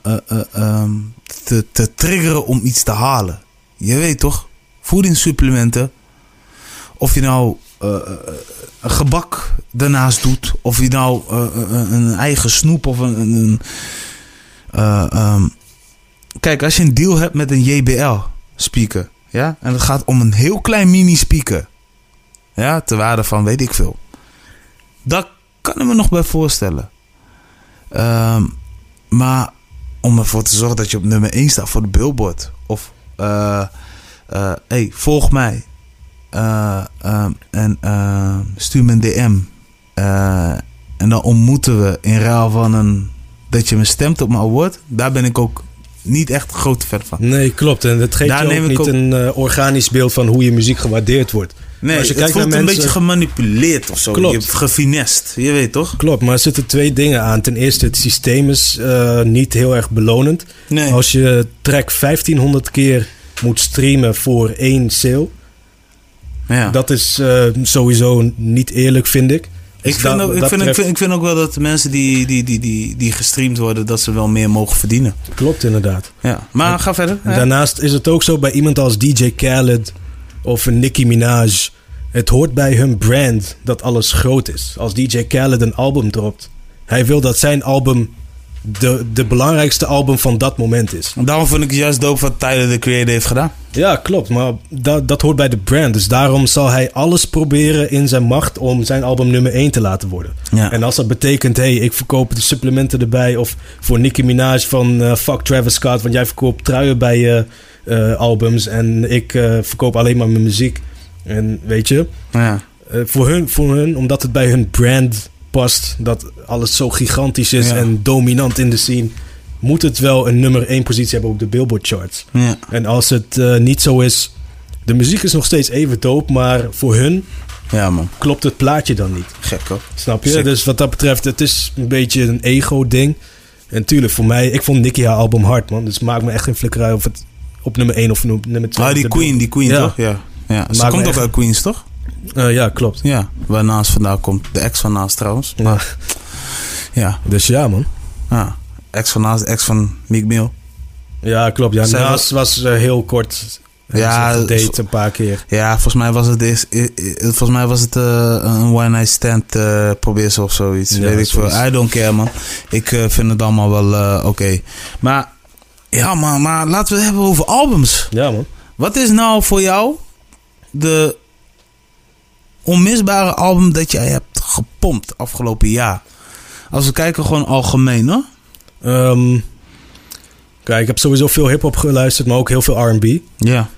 te triggeren om iets te halen. Je weet toch? Voedingssupplementen. Of je nou een gebak daarnaast doet. Of je nou een eigen snoep of kijk, als je een deal hebt met een JBL speaker, ja, en het gaat om een heel klein mini speaker, ja, ter waarde van weet ik veel, daar kan ik me nog bij voorstellen. Maar om ervoor te zorgen dat je op nummer 1 staat voor de Billboard. Of hey, volg mij. En stuur me een DM. En dan ontmoeten we in ruil van dat je me stemt op mijn award. Daar ben ik ook niet echt een grote fan van. Nee, klopt. En dat geeft je ook niet een organisch beeld van hoe je muziek gewaardeerd wordt. Nee, als je kijkt voelt naar mensen, een beetje gemanipuleerd of zo. Klopt. Je hebt gefinest, je weet toch? Klopt, maar er zitten 2 dingen aan. Ten eerste, het systeem is niet heel erg belonend. Nee. Als je track 1500 keer moet streamen voor 1 sale... Ja. Dat is sowieso niet eerlijk, vind ik. Ik vind ook wel dat de mensen die gestreamd worden, dat ze wel meer mogen verdienen. Klopt, inderdaad. Ja, maar ga verder. Ja. Daarnaast is het ook zo bij iemand als DJ Khaled of Nicki Minaj. Het hoort bij hun brand dat alles groot is. Als DJ Khaled een album dropt, hij wil dat zijn album de belangrijkste album van dat moment is. Daarom vind ik het juist dope wat Tyler, the Creator, heeft gedaan. Ja, klopt. Maar dat hoort bij de brand. Dus daarom zal hij alles proberen in zijn macht om zijn album nummer 1 te laten worden. Ja. En als dat betekent, hey, ik verkoop de supplementen erbij. Of voor Nicki Minaj van fuck Travis Scott, want jij verkoopt truien bij je albums. En ik verkoop alleen maar mijn muziek. En weet je, ja. Voor hun, omdat het bij hun brand past, dat alles zo gigantisch is en dominant in de scene, moet het wel een nummer 1 positie hebben op de Billboard charts. Ja. En als het niet zo is, de muziek is nog steeds even dope, maar voor hun klopt het plaatje dan niet. Gek hoor. Snap je? Sick. Dus wat dat betreft, het is een beetje een ego-ding. En tuurlijk, voor mij, ik vond Nicki haar album hard, man. Dus het maakt me echt geen flikker uit of het op nummer 1 of nummer 2. Ah, die Queen toch? Ja. Ze komt ook uit Queens, toch? Ja, klopt. Ja, waar Naast vandaan komt. De ex van Naast trouwens. Maar, ja. Dus ja, man. Ja. Ex van Naast, ex van Meek Mill. Ja, klopt. Ja, Naast was heel kort. Ja, date een paar keer. Ja, volgens mij was het een one night stand probeer ze of zoiets. Ja, weet ik veel. I don't care, man. Ik vind het allemaal wel oké. Maar ja, man, maar laten we het hebben over albums. Ja, man. Wat is nou voor jou de onmisbare album dat jij hebt gepompt afgelopen jaar? Als we kijken gewoon algemeen, hoor. Kijk, ik heb sowieso veel hip-hop geluisterd, maar ook heel veel R&B. Ja.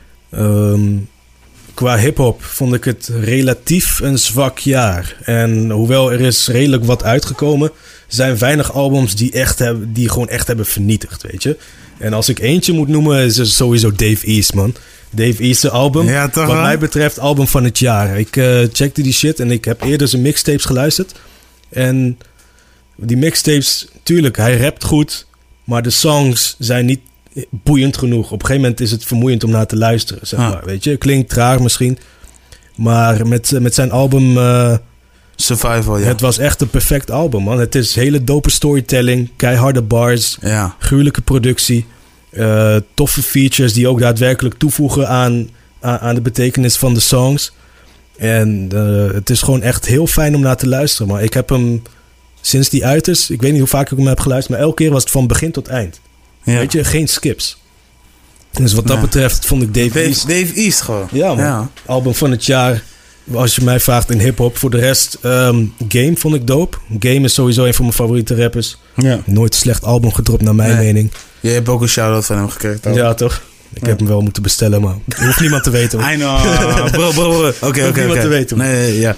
Qua hip-hop vond ik het relatief een zwak jaar. En hoewel er is redelijk wat uitgekomen, zijn weinig albums die gewoon echt hebben vernietigd, weet je. En als ik eentje moet noemen, is het sowieso Dave East, man. Dave East's album, ja, toch, wat mij betreft, album van het jaar. Ik checkte die shit en ik heb eerder zijn mixtapes geluisterd. En die mixtapes, tuurlijk, hij rapt goed, maar de songs zijn niet boeiend genoeg. Op een gegeven moment is het vermoeiend om naar te luisteren, zeg maar. Weet je, klinkt traag misschien. Maar met zijn album Survival, ja. Het was echt een perfect album, man. Het is hele dope storytelling, keiharde bars, gruwelijke productie, toffe features die ook daadwerkelijk toevoegen aan de betekenis van de songs. En het is gewoon echt heel fijn om naar te luisteren. Maar ik heb hem sinds die uit is, ik weet niet hoe vaak ik hem heb geluisterd, maar elke keer was het van begin tot eind. Ja. Weet je, geen skips. Dus wat dat betreft vond ik Dave East gewoon. Ja, man. Ja. Album van het jaar, als je mij vraagt, in hip-hop. Voor de rest, Game vond ik dope. Game is sowieso een van mijn favoriete rappers. Ja. Nooit een slecht album gedropt, naar mijn mening. Je hebt ook een shout-out van hem gekregen, toch? Ja, toch? Ik heb hem wel moeten bestellen, maar hoeft niemand te weten. I know. Bro. Oké. Niemand te weten. Nee, ja.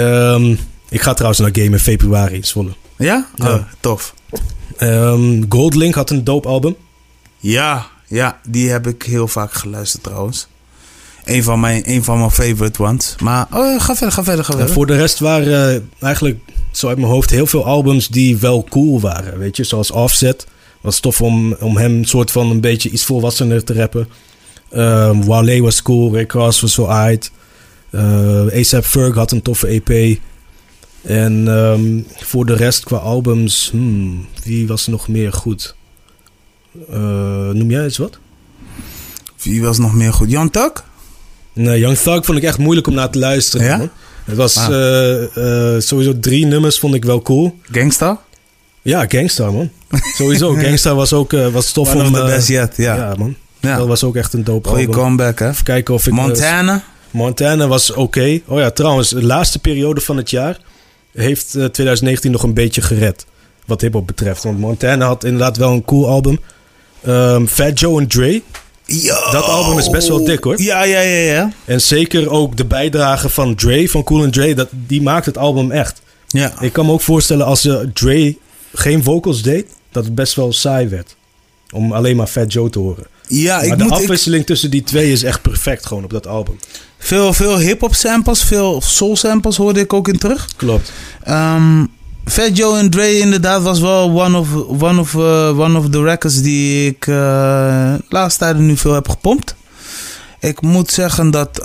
Ik ga trouwens naar Game in februari in Zwolle. Ja? Oh, tof. Goldlink had een dope album. Ja, die heb ik heel vaak geluisterd trouwens. Een van mijn favorite ones. Maar ga verder. En voor de rest waren eigenlijk zo uit mijn hoofd heel veel albums die wel cool waren. Weet je, zoals Offset. Was tof om hem soort van een beetje iets volwassener te rappen. Wale was cool. Rick Ross was wel aight. A$AP Ferg had een toffe EP. En voor de rest qua albums, wie was nog meer goed? Noem jij eens wat? Wie was nog meer goed? Young Thug? Nee, Young Thug vond ik echt moeilijk om naar te luisteren. Ja? Man. Het was sowieso 3 nummers vond ik wel cool. Gangsta? Ja, Gangsta, man. Sowieso, Gangsta was ook was tof om... One of the best yet, ja, man. Ja. Dat was ook echt een dope album. Goeie comeback, hè? Even kijken of ik... Montana was oké. Oh ja, trouwens, de laatste periode van het jaar heeft 2019 nog een beetje gered. wat hiphop betreft. Want Montana had inderdaad wel een cool album. Fat Joe en Dre. Yo. Dat album is best wel dik, hoor. Ja. En zeker ook de bijdrage van Dre, van Cool & Dre, die maakt het album echt. Ja. Ik kan me ook voorstellen als Dre geen vocals deed, dat het best wel saai werd. Om alleen maar Fat Joe te horen. Ja, maar de afwisseling tussen die twee is echt perfect gewoon op dat album. Veel hip-hop samples, veel soul samples hoorde ik ook in terug. Klopt. Fat Joe en Dre inderdaad was wel one of the records die ik laatste tijden nu veel heb gepompt. Ik moet zeggen dat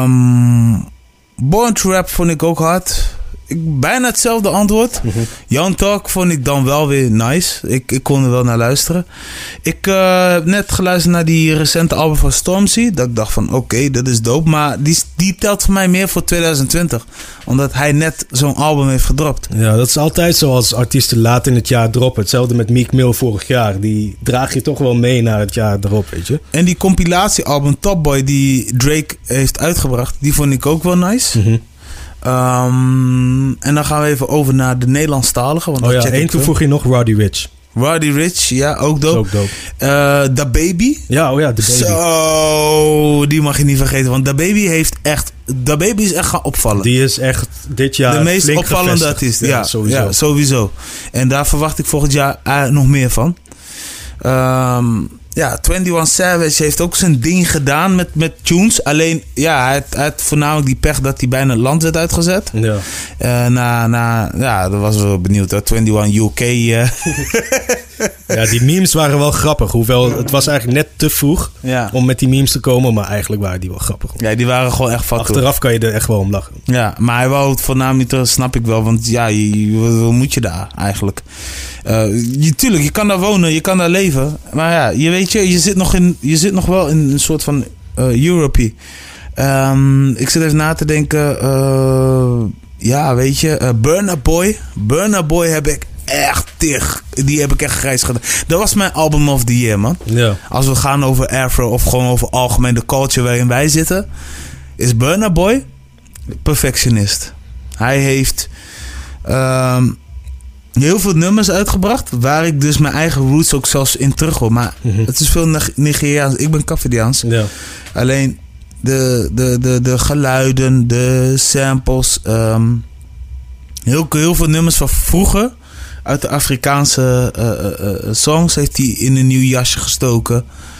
Born to Rap vond ik ook hard. Bijna hetzelfde antwoord. Young Talk vond ik dan wel weer nice. Ik kon er wel naar luisteren. Ik heb net geluisterd naar die recente album van Stormzy. Dat ik dacht van oké, dat is dope. Maar die telt voor mij meer voor 2020. Omdat hij net zo'n album heeft gedropt. Ja, dat is altijd zo als artiesten laat in het jaar droppen. Hetzelfde met Meek Mill vorig jaar. Die draag je toch wel mee naar het jaar erop, weet je. En die compilatiealbum Top Boy die Drake heeft uitgebracht. Die vond ik ook wel nice. En dan gaan we even over naar de Nederlandstalige. Want één toevoeg je nog, Roddy Ricch. Roddy Ricch, ja, ook dope. Da Baby. Ja, Da Baby. Zo, die mag je niet vergeten. Want Da Baby heeft echt... Da Baby is echt gaan opvallen. Die is echt dit jaar de meest opvallende artiest. Ja, sowieso. En daar verwacht ik volgend jaar nog meer van. 21 Savage heeft ook zijn ding gedaan met tunes. Alleen, hij had voornamelijk die pech dat hij bijna het land werd uitgezet. Ja. Dat was wel benieuwd. 21 UK. Ja, die memes waren wel grappig. Hoewel, het was eigenlijk net te vroeg om met die memes te komen. Maar eigenlijk waren die wel grappig. Ja, die waren gewoon echt fucking. Achteraf kan je er echt wel om lachen. Ja, maar hij wou het voornamelijk niet, snap ik wel. Want wat moet je daar eigenlijk? Tuurlijk, je kan daar wonen, je kan daar leven. Maar ja, je zit nog wel in een soort van Europie. Ik zit even na te denken. Burna Boy heb ik echt die heb ik echt grijs gedaan. Dat was mijn album of the year, man. Ja. Als we gaan over Afro of gewoon over algemeen de culture waarin wij zitten, is Burna Boy perfectionist. Hij heeft heel veel nummers uitgebracht waar ik dus mijn eigen roots ook zelfs in terug hoor. Maar het is veel Nigeriaans. Ik ben Cafediaans. Ja. Alleen de geluiden, de samples, heel veel nummers van vroeger uit de Afrikaanse songs heeft hij in een nieuw jasje gestoken.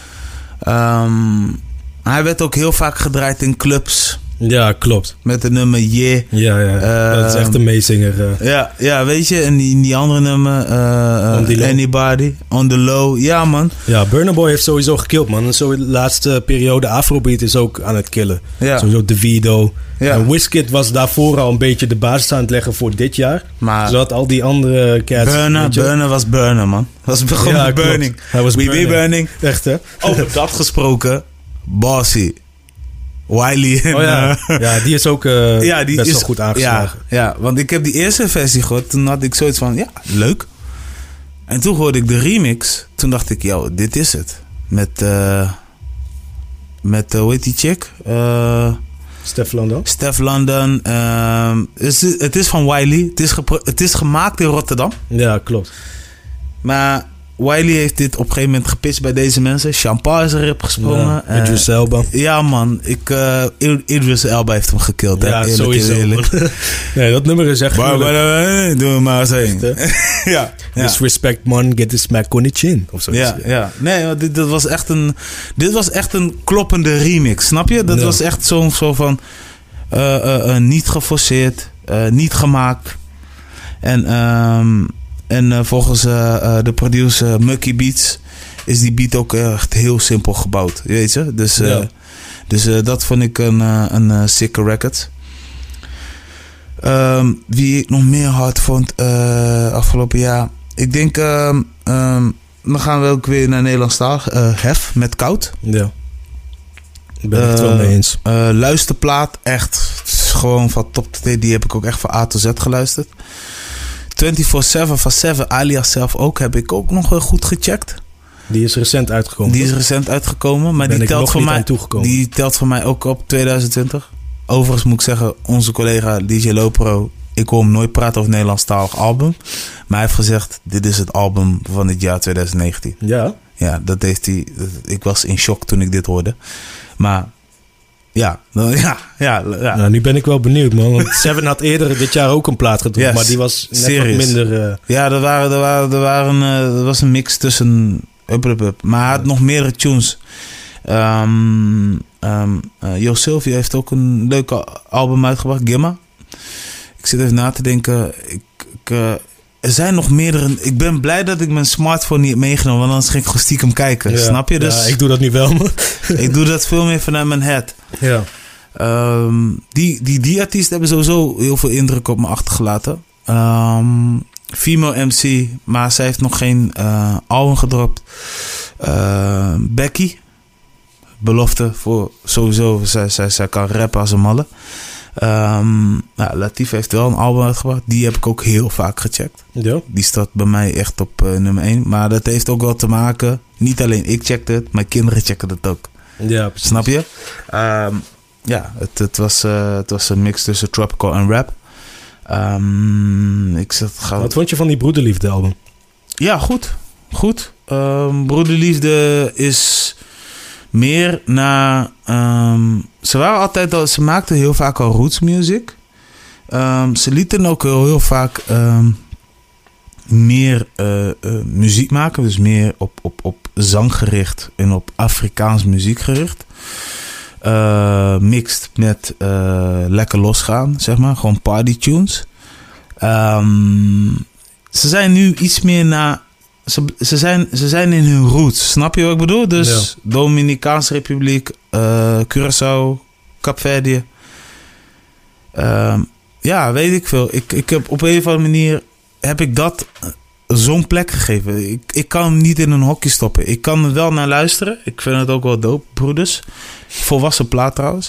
Hij werd ook heel vaak gedraaid in clubs. Ja, klopt. Met de nummer Yeah. Ja. Dat is echt een meezinger. Ja, weet je. En die andere nummer, Anybody, On The Low. Ja, man. Ja, Burna Boy heeft sowieso gekillt, man. En zo de laatste periode, Afrobeat is ook aan het killen. Ja. Sowieso Davido. Ja. En Wizkid was daarvoor al een beetje de basis aan het leggen voor dit jaar. Maar zo had al die andere cats. Burna was Burna, man. Was gewoon burning. Hij was burning. Echt, hè? Over dat gesproken, Bossy. Wiley. Ja, die is ook best wel goed aangeslagen. Ja, want ik heb die eerste versie gehoord. Toen had ik zoiets van, ja, leuk. En toen hoorde ik de remix. Toen dacht ik, dit is het. Met hoe heet die chick? Steph London. Het is van Wiley. Het is gemaakt in Rotterdam. Ja, klopt. Maar Wiley heeft dit op een gegeven moment gepitcht bij deze mensen. Champagne is erop gesprongen. Ja, Idris Elba. Ja, man. Idris Elba heeft hem gekild. Ja, eerlijk, sowieso. Eerlijk. Nee, dat nummer is echt doe maar eens heen. Ja. Disrespect man, get the smack on the chin. Of zo. Ja. Nee, dit was echt een kloppende remix. Snap je? Dat was echt zo van niet geforceerd, niet gemaakt. En volgens de producer Mucky Beats is die beat ook echt heel simpel gebouwd. Weet je? Dus dat vond ik een sicke record. Wie ik nog meer hard vond afgelopen jaar. Ik denk, dan gaan we ook weer naar Nederlandstalig. Hef met Koud. Ja. Daar ben ik het wel mee eens. Luisterplaat, echt gewoon van top tot teen. Die heb ik ook echt van A tot Z geluisterd. 24/7 van Seven, alias zelf ook, heb ik ook nog wel goed gecheckt. Die is recent uitgekomen. Maar die telt voor mij ook op 2020. Overigens moet ik zeggen, onze collega DJ Lopro Ik hoor hem nooit praten over het Nederlandstalig album. Maar hij heeft gezegd, dit is het album van het jaar 2019. Ja? Ja, dat heeft hij. Ik was in shock toen ik dit hoorde. Maar ja. Nou, nu ben ik wel benieuwd, man. Want Seven had eerder dit jaar ook een plaat gedropt. Maar die was net wat minder... Ja, er was een mix tussen... Maar hij had nog meerdere tunes. Jo Silvio heeft ook een leuk album uitgebracht, Gimma. Ik zit even na te denken. Er zijn nog meerdere... Ik ben blij dat ik mijn smartphone niet heb meegenomen, want anders ging ik gewoon stiekem kijken. Ja, snap je? Dus, ja, ik doe dat nu wel, man. Ik doe dat veel meer vanuit mijn head. Ja. Die artiesten hebben sowieso heel veel indruk op me achtergelaten. Female MC, maar zij heeft nog geen album gedropt. Becky, belofte voor sowieso. Zij kan rappen als een malle. Latif heeft wel een album uitgebracht. Die heb ik ook heel vaak gecheckt. Ja. Die staat bij mij echt op nummer 1. Maar dat heeft ook wel te maken. Niet alleen ik checkte het, mijn kinderen checken het ook. Ja, precies. Snap je? Het was een mix tussen tropical en rap. Wat vond je van die Broederliefde album? Ja, goed. Broederliefde is meer naar... Ze maakten heel vaak al roots music. Ze lieten ook heel vaak meer muziek maken. Dus meer op zang gericht en op Afrikaans muziek gericht. Mixed met lekker losgaan, zeg maar. Gewoon party tunes. Ze zijn nu iets meer naar... Ze zijn in hun roots, snap je wat ik bedoel? Dus ja. Dominicaanse Republiek, Curaçao, Kaapverdië. Ja, weet ik veel. Ik heb op een of andere manier heb ik dat zo'n plek gegeven. Ik kan hem niet in een hokje stoppen. Ik kan er wel naar luisteren. Ik vind het ook wel dope, broeders. Volwassen plaat trouwens.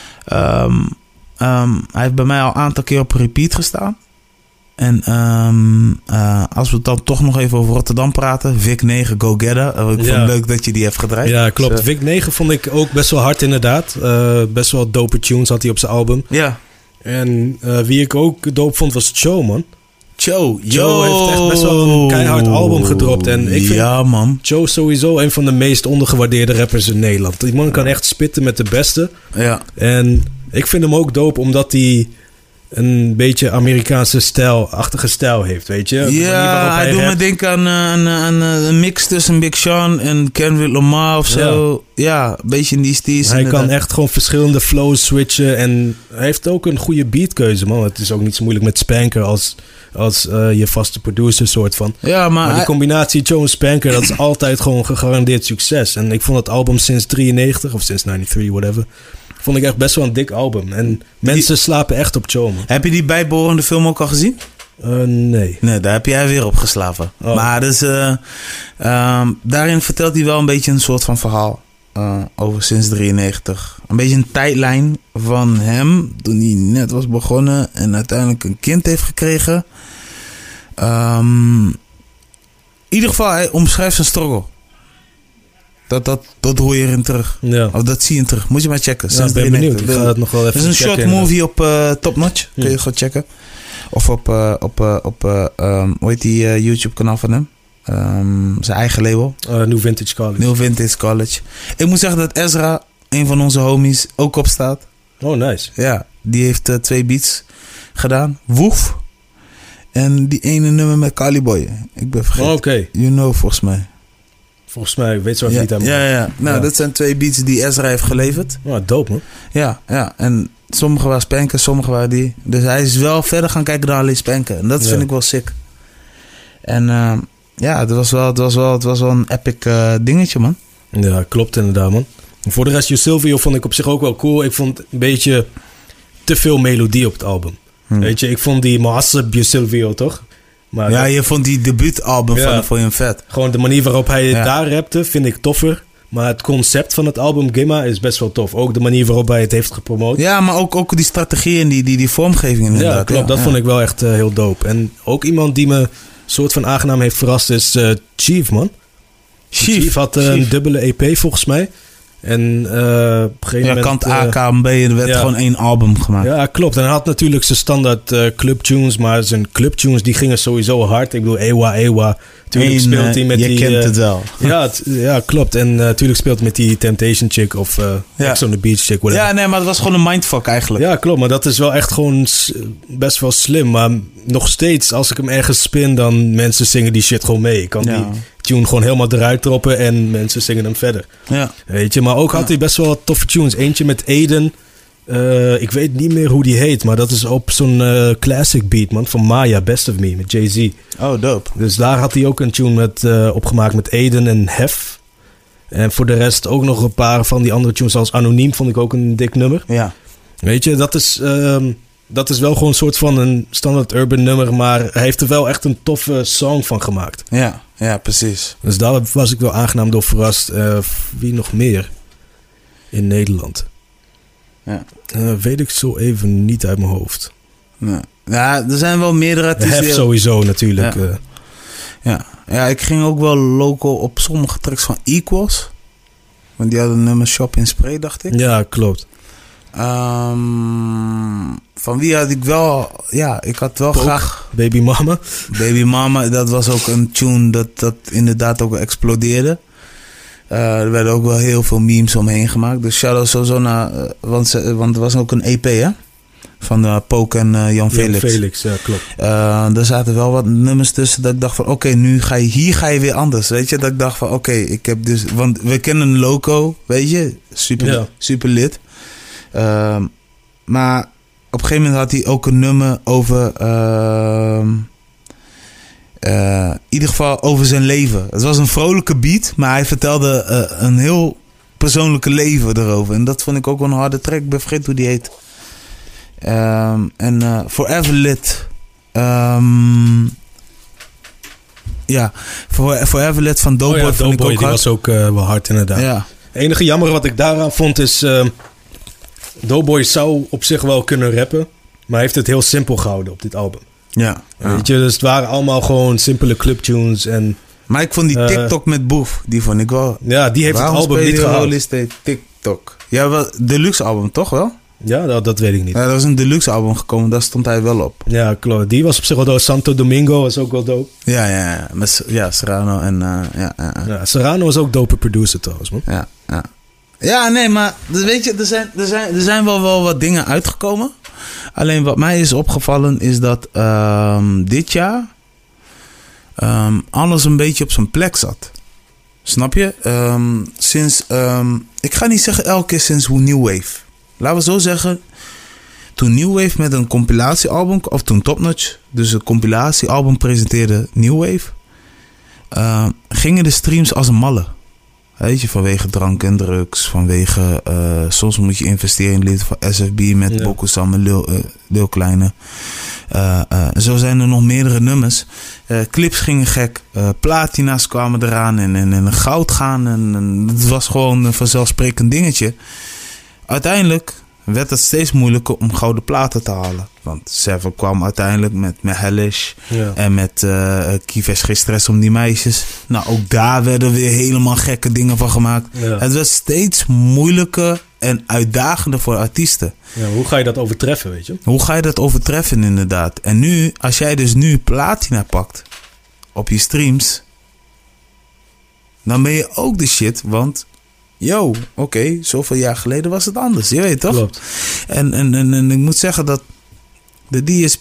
Hij heeft bij mij al een aantal keer op repeat gestaan. En als we dan toch nog even over Rotterdam praten. Vic 9, Go Getter. Ik vond het leuk dat je die hebt gedraaid. Ja, klopt. Dus, Vic 9 vond ik ook best wel hard inderdaad. Best wel dope tunes had hij op zijn album. Ja. En wie ik ook dope vond was Cho, man. Cho heeft echt best wel een keihard album gedropt. En ik vind man. Cho sowieso een van de meest ondergewaardeerde rappers in Nederland. Die man kan echt spitten met de beste. Ja. En ik vind hem ook dope omdat hij een beetje Amerikaanse achtige stijl heeft, weet je? Ja, hij doet me denken aan een mix tussen Big Sean en Kendrick Lamar of zo. Ja, een beetje in die stijl. Hij kan echt gewoon verschillende flows switchen. En hij heeft ook een goede beatkeuze, man. Het is ook niet zo moeilijk met Spanker als je vaste producer soort van. Ja, maar die combinatie Joe en Spanker, dat is altijd gewoon gegarandeerd succes. En ik vond het album sinds 93 of sinds 93, whatever, vond ik echt best wel een dik album. En mensen slapen echt op Cho, man. Heb je die bijbehorende film ook al gezien? Nee. Nee, daar heb jij weer op geslapen. Oh. Maar dus, daarin vertelt hij wel een beetje een soort van verhaal over sinds 93. Een beetje een tijdlijn van hem toen hij net was begonnen en uiteindelijk een kind heeft gekregen. In ieder geval, hij omschrijft zijn struggle. Dat hoor je erin terug. Ja. Of dat zie je in terug. Moet je maar checken. Ja, ik ben benieuwd. Ik ga het nog wel even checken. Het is een short movie op Top Notch. Kun je gewoon checken. Of op hoe heet die YouTube kanaal van hem? Zijn eigen label. New Vintage College. New Vintage College. Ik moet zeggen dat Ezra, een van onze homies, ook op staat. Oh, nice. Ja, die heeft 2 beats gedaan. Woef. En die ene nummer met Caliboy. Ik ben vergeten. Oh, okay. You know, volgens mij. Volgens mij, weet je wat ik niet aan moet. Ja. Nou, dat zijn 2 beats die Ezra heeft geleverd. Oh, dope, man. Ja. En sommige waren Spanker, sommige waren die. Dus hij is wel verder gaan kijken dan alleen Spanker. En dat vind ik wel sick. En het was wel een epic dingetje, man. Ja, klopt inderdaad, man. En voor de rest, You Silvio vond ik op zich ook wel cool. Ik vond een beetje te veel melodie op het album. Weet je, ik vond die Maasab You Silvio, toch? Maar ja, je vond die debuutalbum van hem vet. Gewoon de manier waarop hij daar rapte, vind ik toffer. Maar het concept van het album Gimma is best wel tof. Ook de manier waarop hij het heeft gepromoot. Ja, maar ook die strategie en die vormgeving inderdaad. Ja, klopt. Dat vond ik wel echt heel dope. En ook iemand die me soort van aangenaam heeft verrast is Chief, man. Chief had een dubbele EP volgens mij. En op een gegeven moment... kant A, K, B, er werd gewoon 1 album gemaakt. Ja, klopt. En hij had natuurlijk zijn standaard clubtunes, maar zijn clubtunes die gingen sowieso hard. Ik bedoel, Ewa. Tuurlijk speelt hij met je die... Je kent het wel. Ja, klopt. En natuurlijk speelt hij met die Temptation chick of Ex on the Beach chick. Whatever. Ja, nee, maar het was gewoon een mindfuck eigenlijk. Ja, klopt. Maar dat is wel echt gewoon best wel slim. Maar nog steeds, als ik hem ergens spin, dan mensen zingen die shit gewoon mee. Ik kan die tune gewoon helemaal eruit droppen en mensen zingen hem verder. Ja. Weet je, maar ook had hij best wel wat toffe tunes. Eentje met Aiden. Ik weet niet meer hoe die heet, maar dat is op zo'n classic beat, man. Van Maya, Best of Me, met Jay-Z. Oh, dope. Dus daar had hij ook een tune opgemaakt met Aiden en Hef. En voor de rest ook nog een paar van die andere tunes, zoals Anoniem vond ik ook een dik nummer. Ja. Weet je, dat is wel gewoon een soort van een standaard urban nummer, maar hij heeft er wel echt een toffe song van gemaakt. Ja, precies. Dus daar was ik wel aangenaam door verrast. Wie nog meer in Nederland? Ja. Weet ik zo even niet uit mijn hoofd. Ja, er zijn wel meerdere artiesten. Hef sowieso natuurlijk. Ja, ik ging ook wel local op sommige tracks van Equals. Want die hadden een nummer Shop in Spray, dacht ik. Ja, klopt. Van wie had ik wel... Ja, ik had wel graag... Baby Mama. Baby Mama, dat was ook een tune dat inderdaad ook explodeerde. Er werden ook wel heel veel memes omheen gemaakt. Dus shout-out sowieso naar... want er was ook een EP, hè? Van Poke en Jan Felix. Jan Felix, ja, klopt. Er zaten wel wat nummers tussen dat ik dacht van... Oké, nu hier ga je weer anders, weet je? Dat ik dacht van oké, ik heb dus... Want we kennen Loco, weet je? Super lit. Maar op een gegeven moment had hij ook een nummer over... in ieder geval over zijn leven. Het was een vrolijke beat, maar hij vertelde een heel persoonlijke leven erover. En dat vond ik ook wel een harde track. Ik ben vergeten hoe die heet. Forever Lit. Forever Lit van Doughboy vond ik ook hard. Die was ook wel hard inderdaad. Ja. Het enige jammer wat ik daaraan vond is... Doughboy zou op zich wel kunnen rappen, maar hij heeft het heel simpel gehouden op dit album. Ja. Weet je, dus het waren allemaal gewoon simpele clubtunes en... Maar ik vond die TikTok met Boef, die vond ik wel... Ja, die heeft het album niet gehaald. TikTok. Ja, wel deluxe album, toch wel? Ja, dat weet ik niet. Ja, er was een deluxe album gekomen, daar stond hij wel op. Ja, klopt. Die was op zich wel dope. Santo Domingo was ook wel dope. Ja, Serrano en... Ja, Serrano was ook dope producer trouwens, man. Ja, nee, maar weet je, er zijn wel wat dingen uitgekomen. Alleen wat mij is opgevallen is dat dit jaar alles een beetje op zijn plek zat. Snap je? Ik ga niet zeggen elke keer sinds New Wave. Laten we zo zeggen, toen New Wave met een compilatiealbum, of toen Top Notch dus een compilatiealbum presenteerde, New Wave, gingen de streams als een malle. Weet je, vanwege drank en drugs, vanwege... soms moet je investeren in lid van SFB met Boko Sam en Lil Kleine. Zo zijn er nog meerdere nummers. Clips gingen gek. Platina's kwamen eraan en goud gaan. En het was gewoon een vanzelfsprekend dingetje. Uiteindelijk werd het steeds moeilijker om gouden platen te halen. Want Seven kwam uiteindelijk met Hellish en met Kieves Geen Stress om die meisjes. Nou, ook daar werden weer helemaal gekke dingen van gemaakt. Ja. Het werd steeds moeilijker en uitdagender voor artiesten. Ja, hoe ga je dat overtreffen, weet je? Hoe ga je dat overtreffen, inderdaad? En nu, als jij dus nu platina pakt op je streams, dan ben je ook de shit, want... Oké, zoveel jaar geleden was het anders. Je weet toch? Klopt. En ik moet zeggen dat de DSP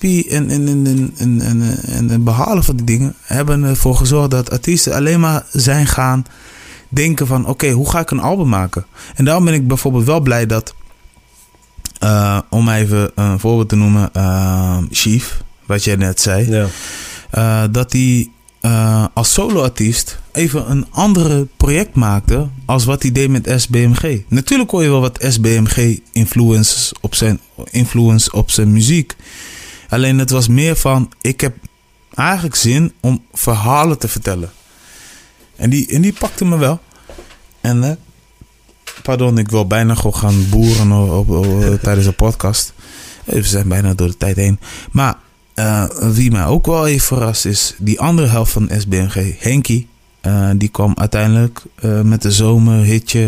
en het behalen van die dingen hebben ervoor gezorgd dat artiesten alleen maar zijn gaan denken van oké, hoe ga ik een album maken? En daarom ben ik bijvoorbeeld wel blij dat om even een voorbeeld te noemen, Chief, wat jij net zei, dat hij als solo-artiest even een andere project maakte als wat hij deed met SBMG. Natuurlijk hoor je wel wat SBMG influence op zijn muziek. Alleen het was meer van, ik heb eigenlijk zin om verhalen te vertellen. En die pakte me wel. En ik wil bijna gewoon gaan boeren tijdens de podcast. We zijn bijna door de tijd heen. Maar wie mij ook wel even verrast is die andere helft van SBMG, Henky. Die kwam uiteindelijk met de zomerhitje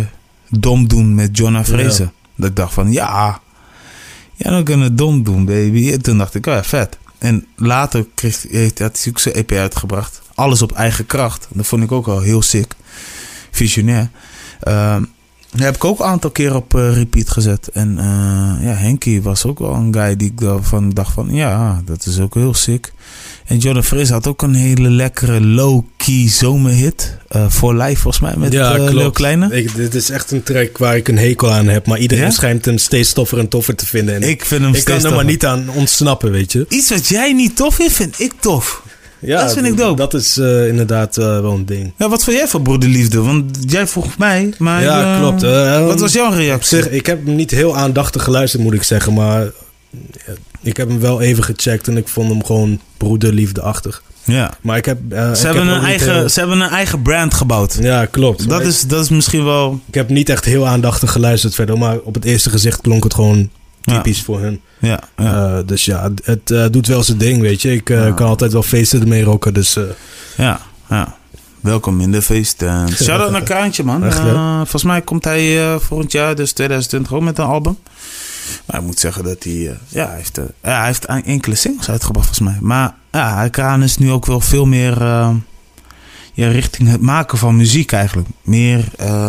dom doen met Jonna Fraser. Ja. Dat ik dacht van, ja, dan kunnen we dom doen, baby. En toen dacht ik, oh ja, vet. En later had hij ook zijn EP uitgebracht. Alles op eigen kracht. Dat vond ik ook wel heel sick. Visionair. Dat heb ik ook een aantal keer op repeat gezet. En Henky was ook wel een guy die ik dacht van... Ja, dat is ook heel sick. En Jonna Fraser had ook een hele lekkere low-key zomerhit. For Life volgens mij met Lil Kleine. Dit is echt een track waar ik een hekel aan heb. Maar iedereen schijnt hem steeds toffer en toffer te vinden. En ik vind hem kan er maar niet aan ontsnappen, weet je. Iets wat jij niet tof vindt, vind ik tof. Ja, dat vind ik dope. Dat is inderdaad wel een ding. Ja, wat vond jij van Broederliefde? Want jij vroeg mij. Maar ja, klopt. Wat was jouw reactie? Ik heb hem niet heel aandachtig geluisterd, moet ik zeggen. Maar ik heb hem wel even gecheckt en ik vond hem gewoon broederliefdeachtig. Ja. Maar ik heb... Ze hebben een eigen brand gebouwd. Ja, klopt. Dat is misschien wel... Ik heb niet echt heel aandachtig geluisterd verder. Maar op het eerste gezicht klonk het gewoon typisch voor hun. Ja. Dus ja, het doet wel zijn ding, weet je. Ik kan altijd wel feesten ermee rocken, dus... Ja. Welkom in de feesten. Shout-out naar Kraantje, man. Volgens mij komt hij volgend jaar, dus 2020, ook met een album. Maar ik moet zeggen dat hij... hij heeft enkele singles uitgebracht, volgens mij. Maar Kraan is nu ook wel veel meer... richting het maken van muziek eigenlijk. Meer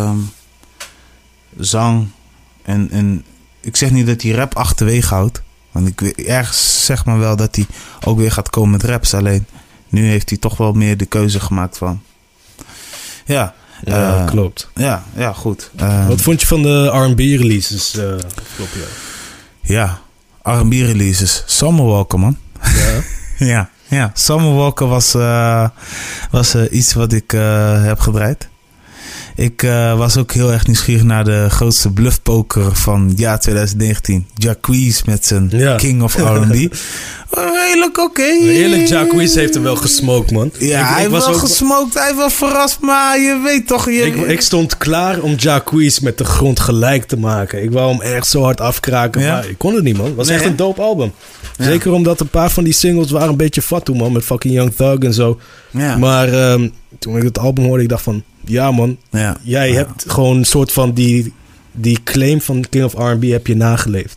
zang en ik zeg niet dat hij rap achterwege houdt. Want ik ergens zeg maar wel dat hij ook weer gaat komen met raps. Alleen nu heeft hij toch wel meer de keuze gemaakt van... Ja, klopt. Ja, goed. Wat vond je van de R&B releases afgelopen jaar? Ja, R&B releases. Summer Walker, man. Ja? ja. Summer Walker was iets wat ik heb gedraaid. Ik was ook heel erg nieuwsgierig naar de grootste bluffpoker van jaar 2019. Jacquees met zijn King of R&B. Redelijk oké. Eerlijk, Jacquees heeft hem wel gesmoked, man. Ja, hij heeft wel gesmoked. Hij heeft wel verrast, maar je weet toch... Ik stond klaar om Jacquees met de grond gelijk te maken. Ik wou hem echt zo hard afkraken, maar ik kon het niet, man. Het was echt een dope album. Ja. Zeker omdat een paar van die singles waren een beetje fatu, man. Met fucking Young Thug en zo. Ja. Maar toen ik het album hoorde, ik dacht van... Ja, man. Ja. Jij hebt gewoon een soort van die claim van King of R&B heb je nageleefd.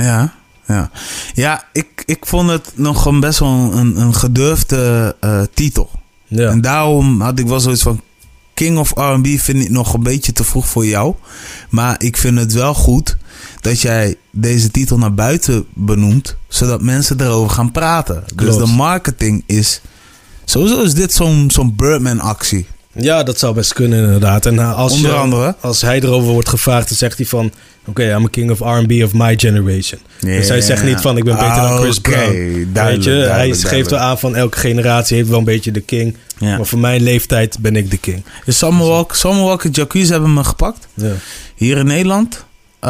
Ja, ik vond het nog gewoon best wel een gedurfde titel. Ja. En daarom had ik wel zoiets van... King of R&B vind ik nog een beetje te vroeg voor jou. Maar ik vind het wel goed dat jij deze titel naar buiten benoemt, zodat mensen erover gaan praten. Klopt. Dus de marketing is... Sowieso is dit zo'n Birdman-actie. Ja, dat zou best kunnen inderdaad. En onder andere, als hij erover wordt gevraagd, dan zegt hij van... Oké, I'm a king of R&B of my generation. Yeah. Dus hij zegt niet van, ik ben beter dan Chris Brown. Weet je, hij geeft wel aan van, elke generatie heeft wel een beetje de king. Ja. Maar voor mijn leeftijd ben ik de king. Dus Summer Walker en Jacquees hebben me gepakt. Ja. Hier in Nederland.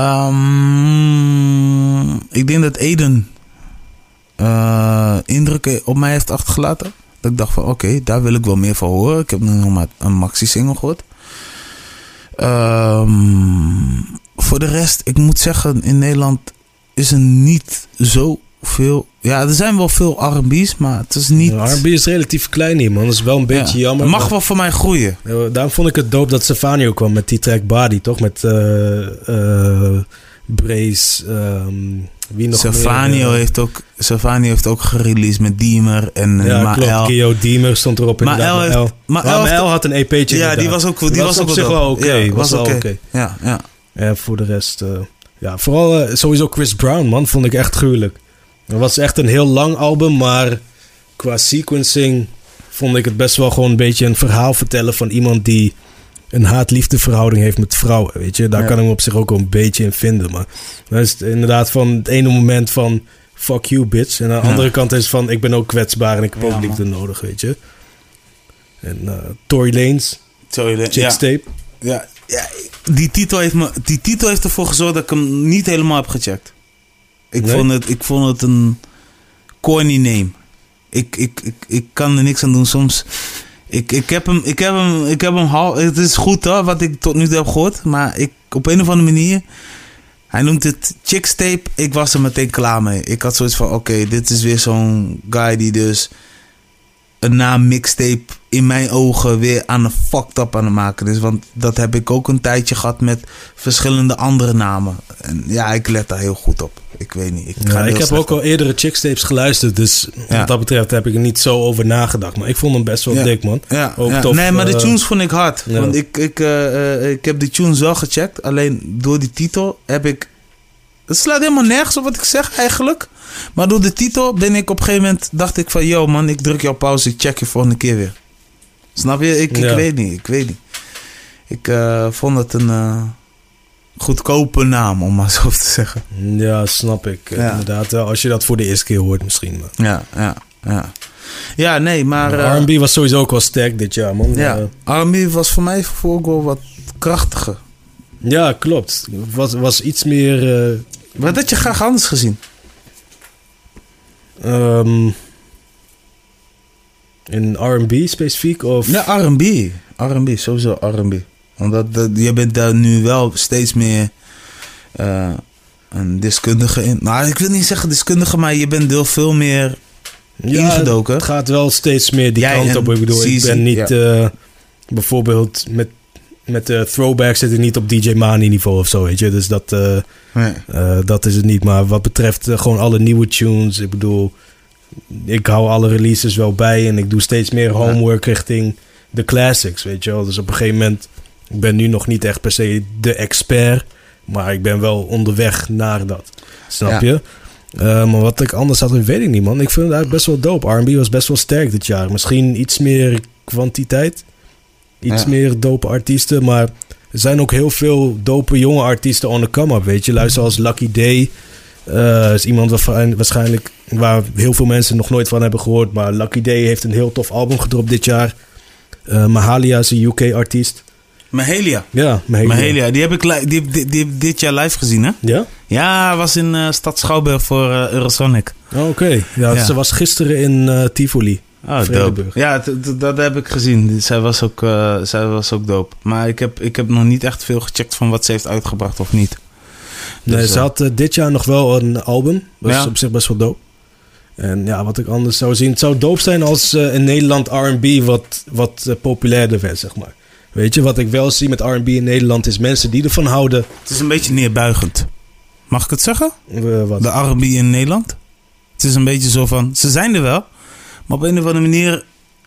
Ik denk dat Eden indruk op mij heeft achtergelaten. Dat ik dacht van oké, daar wil ik wel meer van horen. Ik heb nog maar een maxi-single gehoord. Voor de rest, ik moet zeggen, in Nederland is er niet zoveel... Ja, er zijn wel veel R&B's, maar het is niet... R&B is relatief klein hier, man. Dat is wel een beetje jammer. Het mag wel voor mij groeien. Daarom vond ik het dope dat Stefano kwam met die track Body, toch? Met Brace... Wie nog Stefano heeft ook gereleased met Diemer en Mael. Klopt. Kio Diemer stond erop inderdaad. Mael had een EP'tje. Ja, die was ook op zich wel oké. Ja, was wel oké. Ja, voor de rest... vooral sowieso Chris Brown, man. Vond ik echt gruwelijk. Het was echt een heel lang album, maar qua sequencing vond ik het best wel gewoon een beetje een verhaal vertellen van iemand die een haat-liefde verhouding heeft met vrouwen, weet je. Daar kan ik me op zich ook wel een beetje in vinden, maar dat is inderdaad van het ene moment van fuck you, bitch. En aan de andere kant is van ik ben ook kwetsbaar en ik heb ook liefde nodig, weet je. En Tory Lanez, Chicks Tape. Ja, die titel heeft ervoor gezorgd dat ik hem niet helemaal heb gecheckt. Ik vond het een corny name. Ik kan er niks aan doen. Soms... Ik heb hem het is goed hoor, wat ik tot nu toe heb gehoord. Maar op een of andere manier... Hij noemt het Chicks Tape. Ik was er meteen klaar mee. Ik had zoiets van, oké, dit is weer zo'n guy die dus... een mixtape in mijn ogen weer aan een fucked up aan het maken is. Want dat heb ik ook een tijdje gehad met verschillende andere namen. En ja, ik let daar heel goed op. Ik weet niet. Ik heb ook al eerdere Chixtapes geluisterd. Dus wat dat betreft heb ik er niet zo over nagedacht. Maar ik vond hem best wel dik, man. Ja, ook tof. Nee, maar de tunes vond ik hard. Ja. Want ik heb die tunes wel gecheckt. Alleen door die titel heb ik... Het slaat helemaal nergens op wat ik zeg eigenlijk. Maar door de titel ben ik op een gegeven moment... dacht ik van... Yo man, ik druk jouw pauze. Ik check je volgende keer weer. Snap je? Ik weet niet. Ik vond het een goedkope naam, om maar zo te zeggen. Ja, snap ik. Inderdaad. Als je dat voor de eerste keer hoort misschien. Maar. Ja, nee, maar... R&B was sowieso ook wel sterk dit jaar, man. Ja, R&B was voor mij ook wel wat krachtiger. Ja, klopt. Was iets meer... Wat had je graag anders gezien? In R&B specifiek? Of? Ja, R&B, sowieso R&B. Omdat je bent daar nu wel steeds meer een deskundige in. Nou, ik wil niet zeggen deskundige, maar je bent heel veel meer ingedoken. Het gaat wel steeds meer die kant op. Ik bedoel, ik ben niet bijvoorbeeld met de throwback zit ik niet op DJ Mani niveau of zo, weet je. Dus dat is het niet. Maar wat betreft gewoon alle nieuwe tunes, ik bedoel, ik hou alle releases wel bij en ik doe steeds meer homework richting de classics, weet je wel. Dus op een gegeven moment, ik ben nu nog niet echt per se de expert, maar ik ben wel onderweg naar dat. Snap je? Maar wat ik anders had, weet ik niet, man. Ik vind het eigenlijk best wel dope. R&B was best wel sterk dit jaar. Misschien iets meer kwantiteit. Iets meer dope artiesten, maar er zijn ook heel veel dope jonge artiesten on the come-up, weet je. Luister als Lucky Day. Is iemand waarschijnlijk waar heel veel mensen nog nooit van hebben gehoord, maar Lucky Day heeft een heel tof album gedropt dit jaar. Mahalia is een UK-artiest. Mahalia? Ja, Mahalia. Die heb ik dit jaar live gezien, hè? Ja? Ja, was in Stad Schouwburg voor Eurosonic. Oh, oké. Ja, ze was gisteren in Tivoli. Oh, dope. Ja, dat heb ik gezien. Zij was ook dope. Maar ik heb nog niet echt veel gecheckt van wat ze heeft uitgebracht of niet. Dus, nee, ze had dit jaar nog wel een album. Dat is op zich best wel dope. En ja, wat ik anders zou zien... Het zou dope zijn als in Nederland R&B wat populairder werd, zeg maar. Weet je, wat ik wel zie met R&B in Nederland is mensen die ervan houden... Het is een beetje neerbuigend. Mag ik het zeggen? Wat? De R&B in Nederland. Het is een beetje zo van... Ze zijn er wel... Maar op een of andere manier...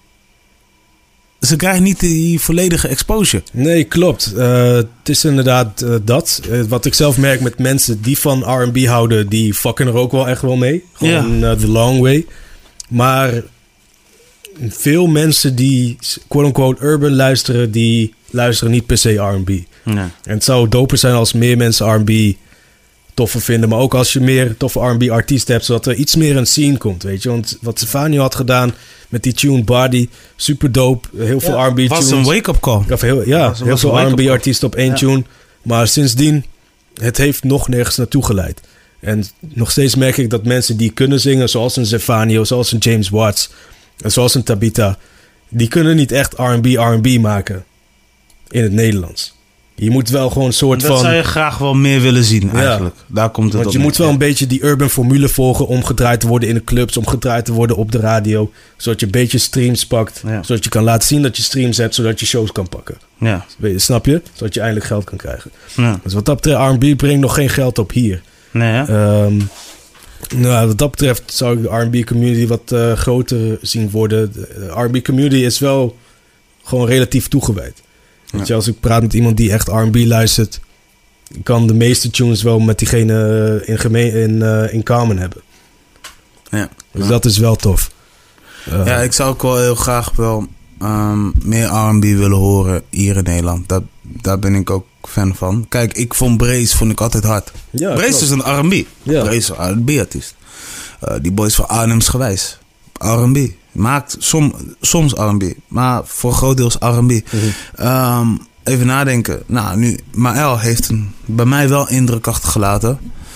Ze krijgen niet die volledige exposure. Nee, klopt. Het is inderdaad dat. Wat ik zelf merk met mensen die van R&B houden... die fucken er ook wel echt wel mee. Gewoon the long way. Maar veel mensen die quote-unquote urban luisteren... die luisteren niet per se R&B. Nee. En het zou doper zijn als meer mensen R&B... toffer vinden, maar ook als je meer toffe R&B artiesten hebt, zodat er iets meer een scene komt, weet je. Want wat Stefano had gedaan met die tune Body, super dope, heel veel R&B tunes. Was een wake-up call. Heel veel R&B artiesten op één tune. Maar sindsdien, het heeft nog nergens naartoe geleid. En nog steeds merk ik dat mensen die kunnen zingen, zoals een Stefano, zoals een James Watts, en zoals een Tabitha, die kunnen niet echt R&B maken in het Nederlands. Je moet wel gewoon een soort van... Dat zou je graag wel meer willen zien, eigenlijk. Daar komt het op. Want je moet wel een beetje die urban formule volgen... om gedraaid te worden in de clubs... om gedraaid te worden op de radio... zodat je een beetje streams pakt... zodat je kan laten zien dat je streams hebt... zodat je shows kan pakken. Ja. Snap je? Zodat je eindelijk geld kan krijgen. Ja. Dus wat dat betreft... R&B brengt nog geen geld op hier. Nee, hè? Wat dat betreft... zou ik de R&B community wat groter zien worden. De R&B community is wel... gewoon relatief toegewijd. Weet je, als ik praat met iemand die echt R&B luistert... kan de meeste tunes wel met diegene in common hebben. Ja. Dus dat is wel tof. Ik zou ook wel heel graag wel meer R&B willen horen hier in Nederland. Daar ben ik ook fan van. Kijk, ik vond Brace altijd hard. Ja, Brace is een R&B. Ja. Brace is een R&B-artiest. Die boys van Arnhems gewijs. R&B. Maakt soms R&B, maar voor groot deels R&B. Mm-hmm. Even nadenken. Nou, nu, Maël heeft bij mij wel indruk achtergelaten.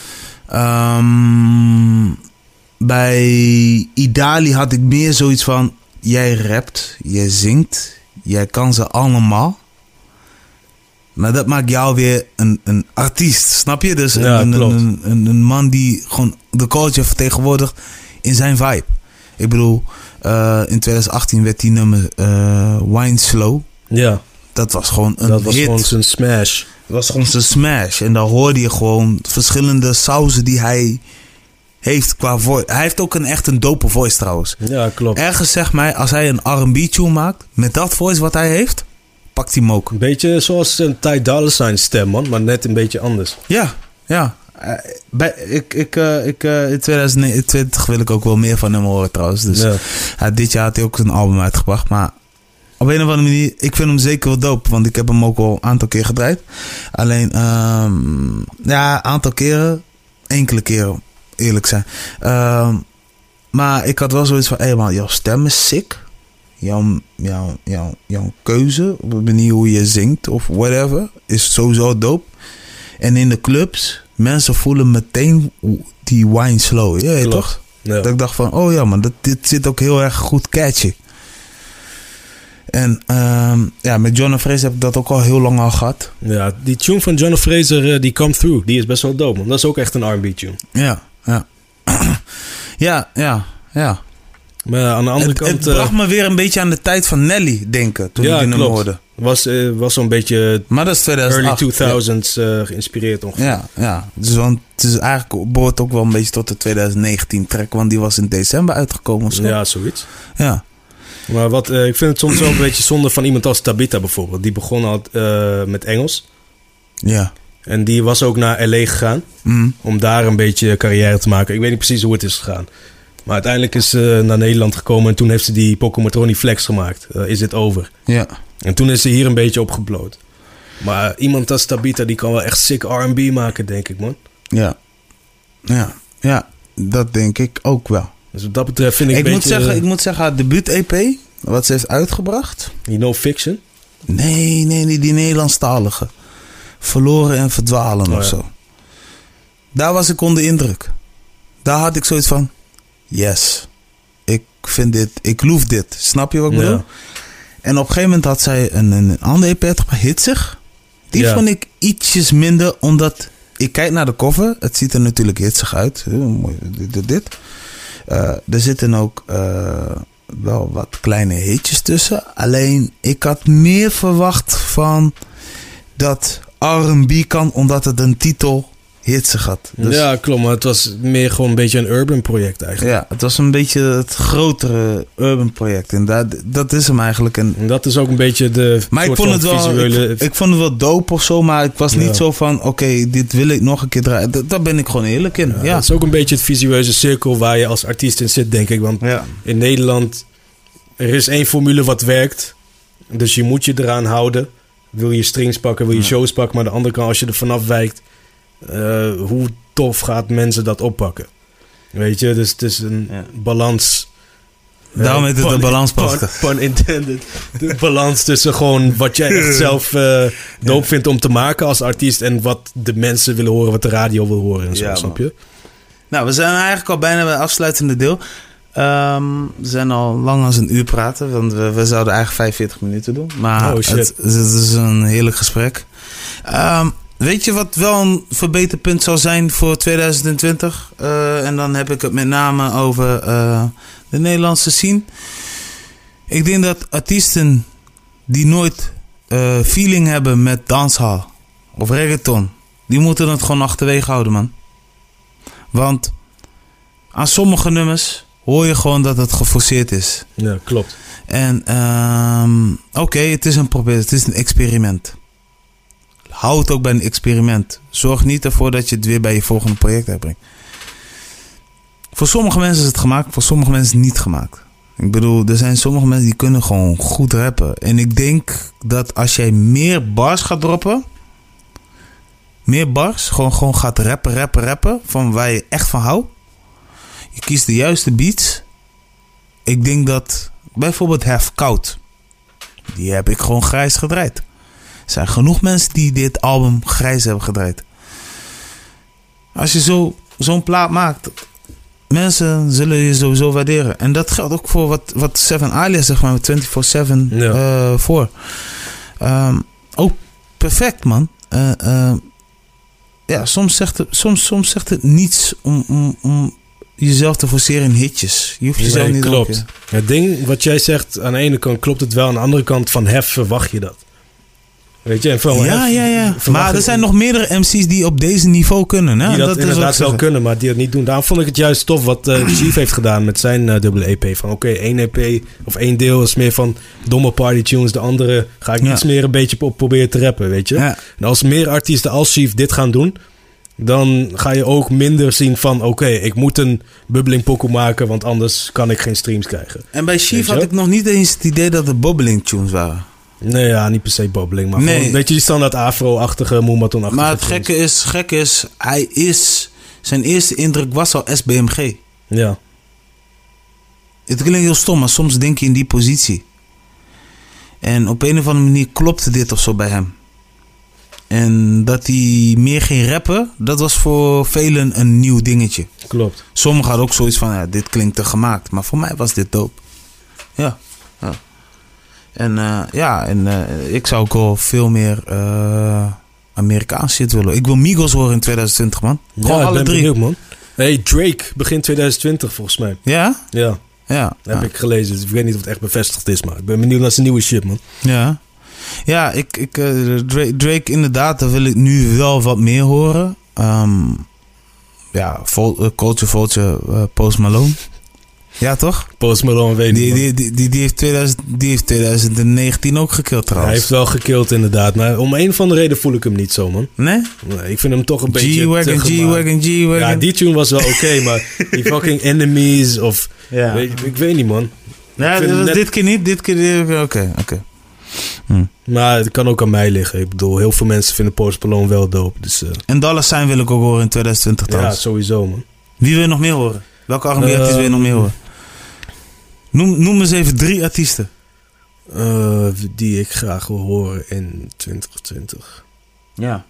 Bij Idali had ik meer zoiets van... Jij rapt, jij zingt, jij kan ze allemaal. Maar dat maakt jou weer een artiest, snap je? Dus een man die gewoon de culture vertegenwoordigt in zijn vibe. Ik bedoel, In 2018 werd die nummer Wine Slow. Ja. Dat was gewoon een hit. Dat was gewoon zijn smash. Dat was gewoon zijn smash. En daar hoorde je gewoon verschillende sauzen die hij heeft qua voice. Hij heeft ook echt een dope voice trouwens. Ja, klopt. Ergens zeg mij, als hij een R&B tune maakt, met dat voice wat hij heeft, pakt hij hem ook. Een beetje zoals een Ty Dolla $ign stem, man. Maar net een beetje anders. Ja. In 2020 wil ik ook wel meer van hem horen trouwens. Dus dit jaar had hij ook een album uitgebracht. Maar op een of andere manier, ik vind hem zeker wel dope. Want ik heb hem ook al een aantal keer gedraaid. Alleen, een aantal keren. Enkele keren, eerlijk zijn. Maar ik had wel zoiets van, man, jouw stem is sick. Jouw keuze, op de manier hoe je zingt of whatever, is sowieso dope. En in de clubs, mensen voelen meteen die wine slow. Ja, toch? Ja. Dat ik dacht van, man, dit zit ook heel erg goed catchy. En met Jonah Fraser heb ik dat ook al heel lang al gehad. Ja, die tune van Jonah Fraser, die Come Through, die is best wel dope. Man. Dat is ook echt een R&B tune. Ja. Maar aan de andere kant... Het bracht me weer een beetje aan de tijd van Nelly denken, toen ik die nummer hoorde. Was zo'n beetje maar dat is 2008, early 2000s geïnspireerd ongeveer. Ja. Dus het is eigenlijk behoort ook wel een beetje tot de 2019 track, want die was in december uitgekomen. Zo. Ja, zoiets. Ja. Maar ik vind het soms wel een beetje zonde van iemand als Tabitha bijvoorbeeld. Die begon al met Engels. Ja. En die was ook naar LA gegaan. Om daar een beetje carrière te maken. Ik weet niet precies hoe het is gegaan. Maar uiteindelijk is ze naar Nederland gekomen. En toen heeft ze die Pocomatroni Flex gemaakt. Is It Over. Ja. En toen is ze hier een beetje opgebloot. Maar iemand als Tabitha, die kan wel echt sick R&B maken, denk ik, man. Ja, dat denk ik ook wel. Dus wat dat betreft vind ik ik moet zeggen, haar debuut-EP, wat ze heeft uitgebracht. Die No Fiction? Nee, die Nederlandstalige. Verloren en verdwalen of zo. Daar was ik onder indruk. Daar had ik zoiets van, yes, ik vind dit, ik loef dit. Snap je wat ik bedoel? En op een gegeven moment had zij een andere EP uitgebracht, Hitsig. Die vond ik ietsjes minder, omdat ik kijk naar de cover. Het ziet er natuurlijk hitsig uit. Heel mooi, dit. Er zitten ook wel wat kleine hitjes tussen. Alleen, ik had meer verwacht van dat R&B kan, omdat het een titel hitsig had. Dus, ja, klopt. Maar het was meer gewoon een beetje een urban project eigenlijk. Ja, het was een beetje het grotere urban project. En dat is hem eigenlijk. En dat is ook een beetje de maar ik vond het wel visuele... ik vond het wel dope of zo, maar ik was niet zo van, oké, dit wil ik nog een keer draaien. Daar ben ik gewoon eerlijk in. Ja. Het is ook een beetje het visueuze cirkel waar je als artiest in zit, denk ik. Want in Nederland, er is één formule wat werkt. Dus je moet je eraan houden. Wil je strings pakken, wil je shows pakken. Maar aan de andere kant, als je er vanaf wijkt, hoe tof gaat mensen dat oppakken? Weet je, dus het is een balans. Daarom heet het een balanspasta. Pun intended. De balans tussen gewoon wat jij echt zelf dope vindt om te maken als artiest en wat de mensen willen horen, wat de radio wil horen en zo, snap je? Nou, we zijn eigenlijk al bijna bij het afsluitende deel. We zijn al lang als een uur praten, want we zouden eigenlijk 45 minuten doen. Maar het is een heerlijk gesprek. Weet je wat wel een verbeterpunt zou zijn voor 2020? En dan heb ik het met name over de Nederlandse scene. Ik denk dat artiesten die nooit feeling hebben met dancehall of reggaeton, die moeten het gewoon achterwege houden, man. Want aan sommige nummers hoor je gewoon dat het geforceerd is. Ja, klopt. En oké, het is een probeer, het is een experiment. Hou het ook bij een experiment. Zorg niet ervoor dat je het weer bij je volgende project uitbrengt. Voor sommige mensen is het gemaakt, voor sommige mensen niet gemaakt. Ik bedoel, er zijn sommige mensen die kunnen gewoon goed rappen. En ik denk dat als jij meer bars gaat droppen, meer bars, gewoon gaat rappen, van waar je echt van houdt. Je kiest de juiste beats. Ik denk dat bijvoorbeeld Hef Koud, die heb ik gewoon grijs gedraaid. Er zijn genoeg mensen die dit album grijs hebben gedraaid. Als je zo'n plaat maakt, mensen zullen je sowieso waarderen. En dat geldt ook voor wat Seven Alias, zeg maar, met 24/7 voor. Ook perfect, man. Ja, soms zegt het niets om jezelf te forceren in hitjes. Je hoeft jezelf niet klopt. Het ding wat jij zegt, aan de ene kant klopt het wel. Aan de andere kant van Hef verwacht je dat. Weet je? En van ja. Maar er zijn nog meerdere MC's die op deze niveau kunnen. Hè? Die dat inderdaad wel kunnen, maar die dat niet doen. Daarom vond ik het juist tof wat Chief heeft gedaan met zijn dubbele EP. Van oké, 1 EP of 1 deel is meer van domme party tunes. De andere ga ik iets meer een beetje op proberen te rappen, weet je. Ja. En als meer artiesten als Chief dit gaan doen, dan ga je ook minder zien van oké, ik moet een bubbling pokoe maken, want anders kan ik geen streams krijgen. En bij Chief had ik nog niet eens het idee dat het bubbling tunes waren. Nee, ja, niet per se bubbling, maar gewoon, weet je, die standaard afro-achtige, moematon-achtige. Maar het gekke is, zijn eerste indruk was al SBMG. Ja. Het klinkt heel stom, maar soms denk je in die positie. En op een of andere manier klopte dit of zo bij hem. En dat hij meer ging rappen, dat was voor velen een nieuw dingetje. Klopt. Sommigen hadden ook zoiets van, ja, dit klinkt te gemaakt. Maar voor mij was dit dope. Ja. En ik zou ook wel veel meer Amerikaans shit willen. Ik wil Migos horen in 2020, man. Gewoon alle drie. Benieuwd, man. Hey, Drake begin 2020 volgens mij. Ja? Ja. Heb ik gelezen. Dus ik weet niet of het echt bevestigd is, maar ik ben benieuwd naar zijn nieuwe shit, man. Ja. Ja, Drake inderdaad, daar wil ik nu wel wat meer horen. Culture Vulture, Post Malone. Ja, toch? Post Malone, weet ik die heeft 2019 ook gekild trouwens. Hij heeft wel gekild inderdaad. Maar om een of andere reden voel ik hem niet zo, man. Nee? Ik vind hem toch een beetje G-Wagon. Ja, die tune was wel oké, maar die fucking Enemies of... Ja. Ik weet niet, man. Ja, dat was dit keer niet. Dit keer... Oké. Maar het kan ook aan mij liggen. Ik bedoel, heel veel mensen vinden Post Malone wel dope. Dus, En Dallas Sign wil ik ook horen in 2020 trouwens. Ja, sowieso, man. Wie wil je nog meer horen? Welke artiesten wil je nog meer horen? Noem eens even 3 artiesten. Die ik graag wil horen in 2020. Ja.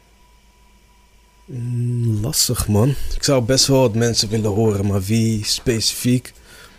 Lastig, man. Ik zou best wel wat mensen willen horen, maar wie specifiek?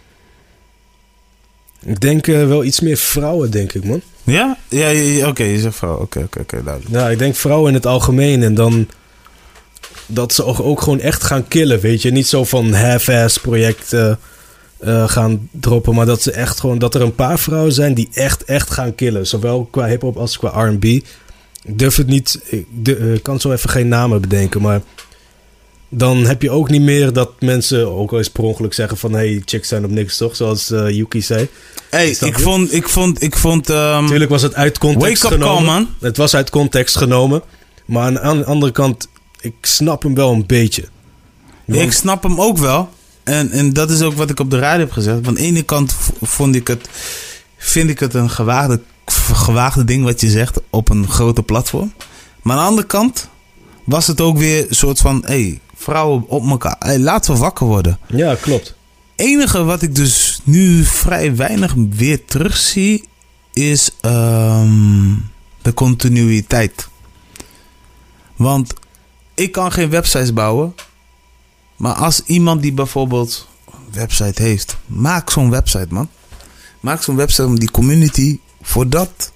Ik denk wel iets meer vrouwen, denk ik, man. Ja? Ja, oké, je zegt vrouwen. Oké, duidelijk. Ja, ik denk vrouwen in het algemeen en dan... dat ze ook gewoon echt gaan killen, weet je. Niet zo van half-ass projecten gaan droppen, maar dat ze echt gewoon... dat er een paar vrouwen zijn die echt gaan killen. Zowel qua hip-hop als qua R&B. Ik durf het niet... Ik kan zo even geen namen bedenken, maar... dan heb je ook niet meer dat mensen ook al eens per ongeluk zeggen van... hey, chicks zijn op niks, toch? Zoals Yuki zei. Hey, ik vond... Natuurlijk was het uit context wake up genomen. Call, man. Het was uit context genomen. Maar aan de andere kant... ik snap hem wel een beetje. Want... ik snap hem ook wel. En dat is ook wat ik op de radio heb gezegd. Aan de ene kant vind ik het een gewaagde ding wat je zegt op een grote platform. Maar aan de andere kant was het ook weer een soort van... hey, vrouwen op elkaar. Hey, laten we wakker worden. Ja, klopt. Het enige wat ik dus nu vrij weinig weer terugzie... is de continuïteit. Want... ik kan geen websites bouwen. Maar als iemand die bijvoorbeeld een website heeft... maak zo'n website, man. Maak zo'n website om die community... voor dat...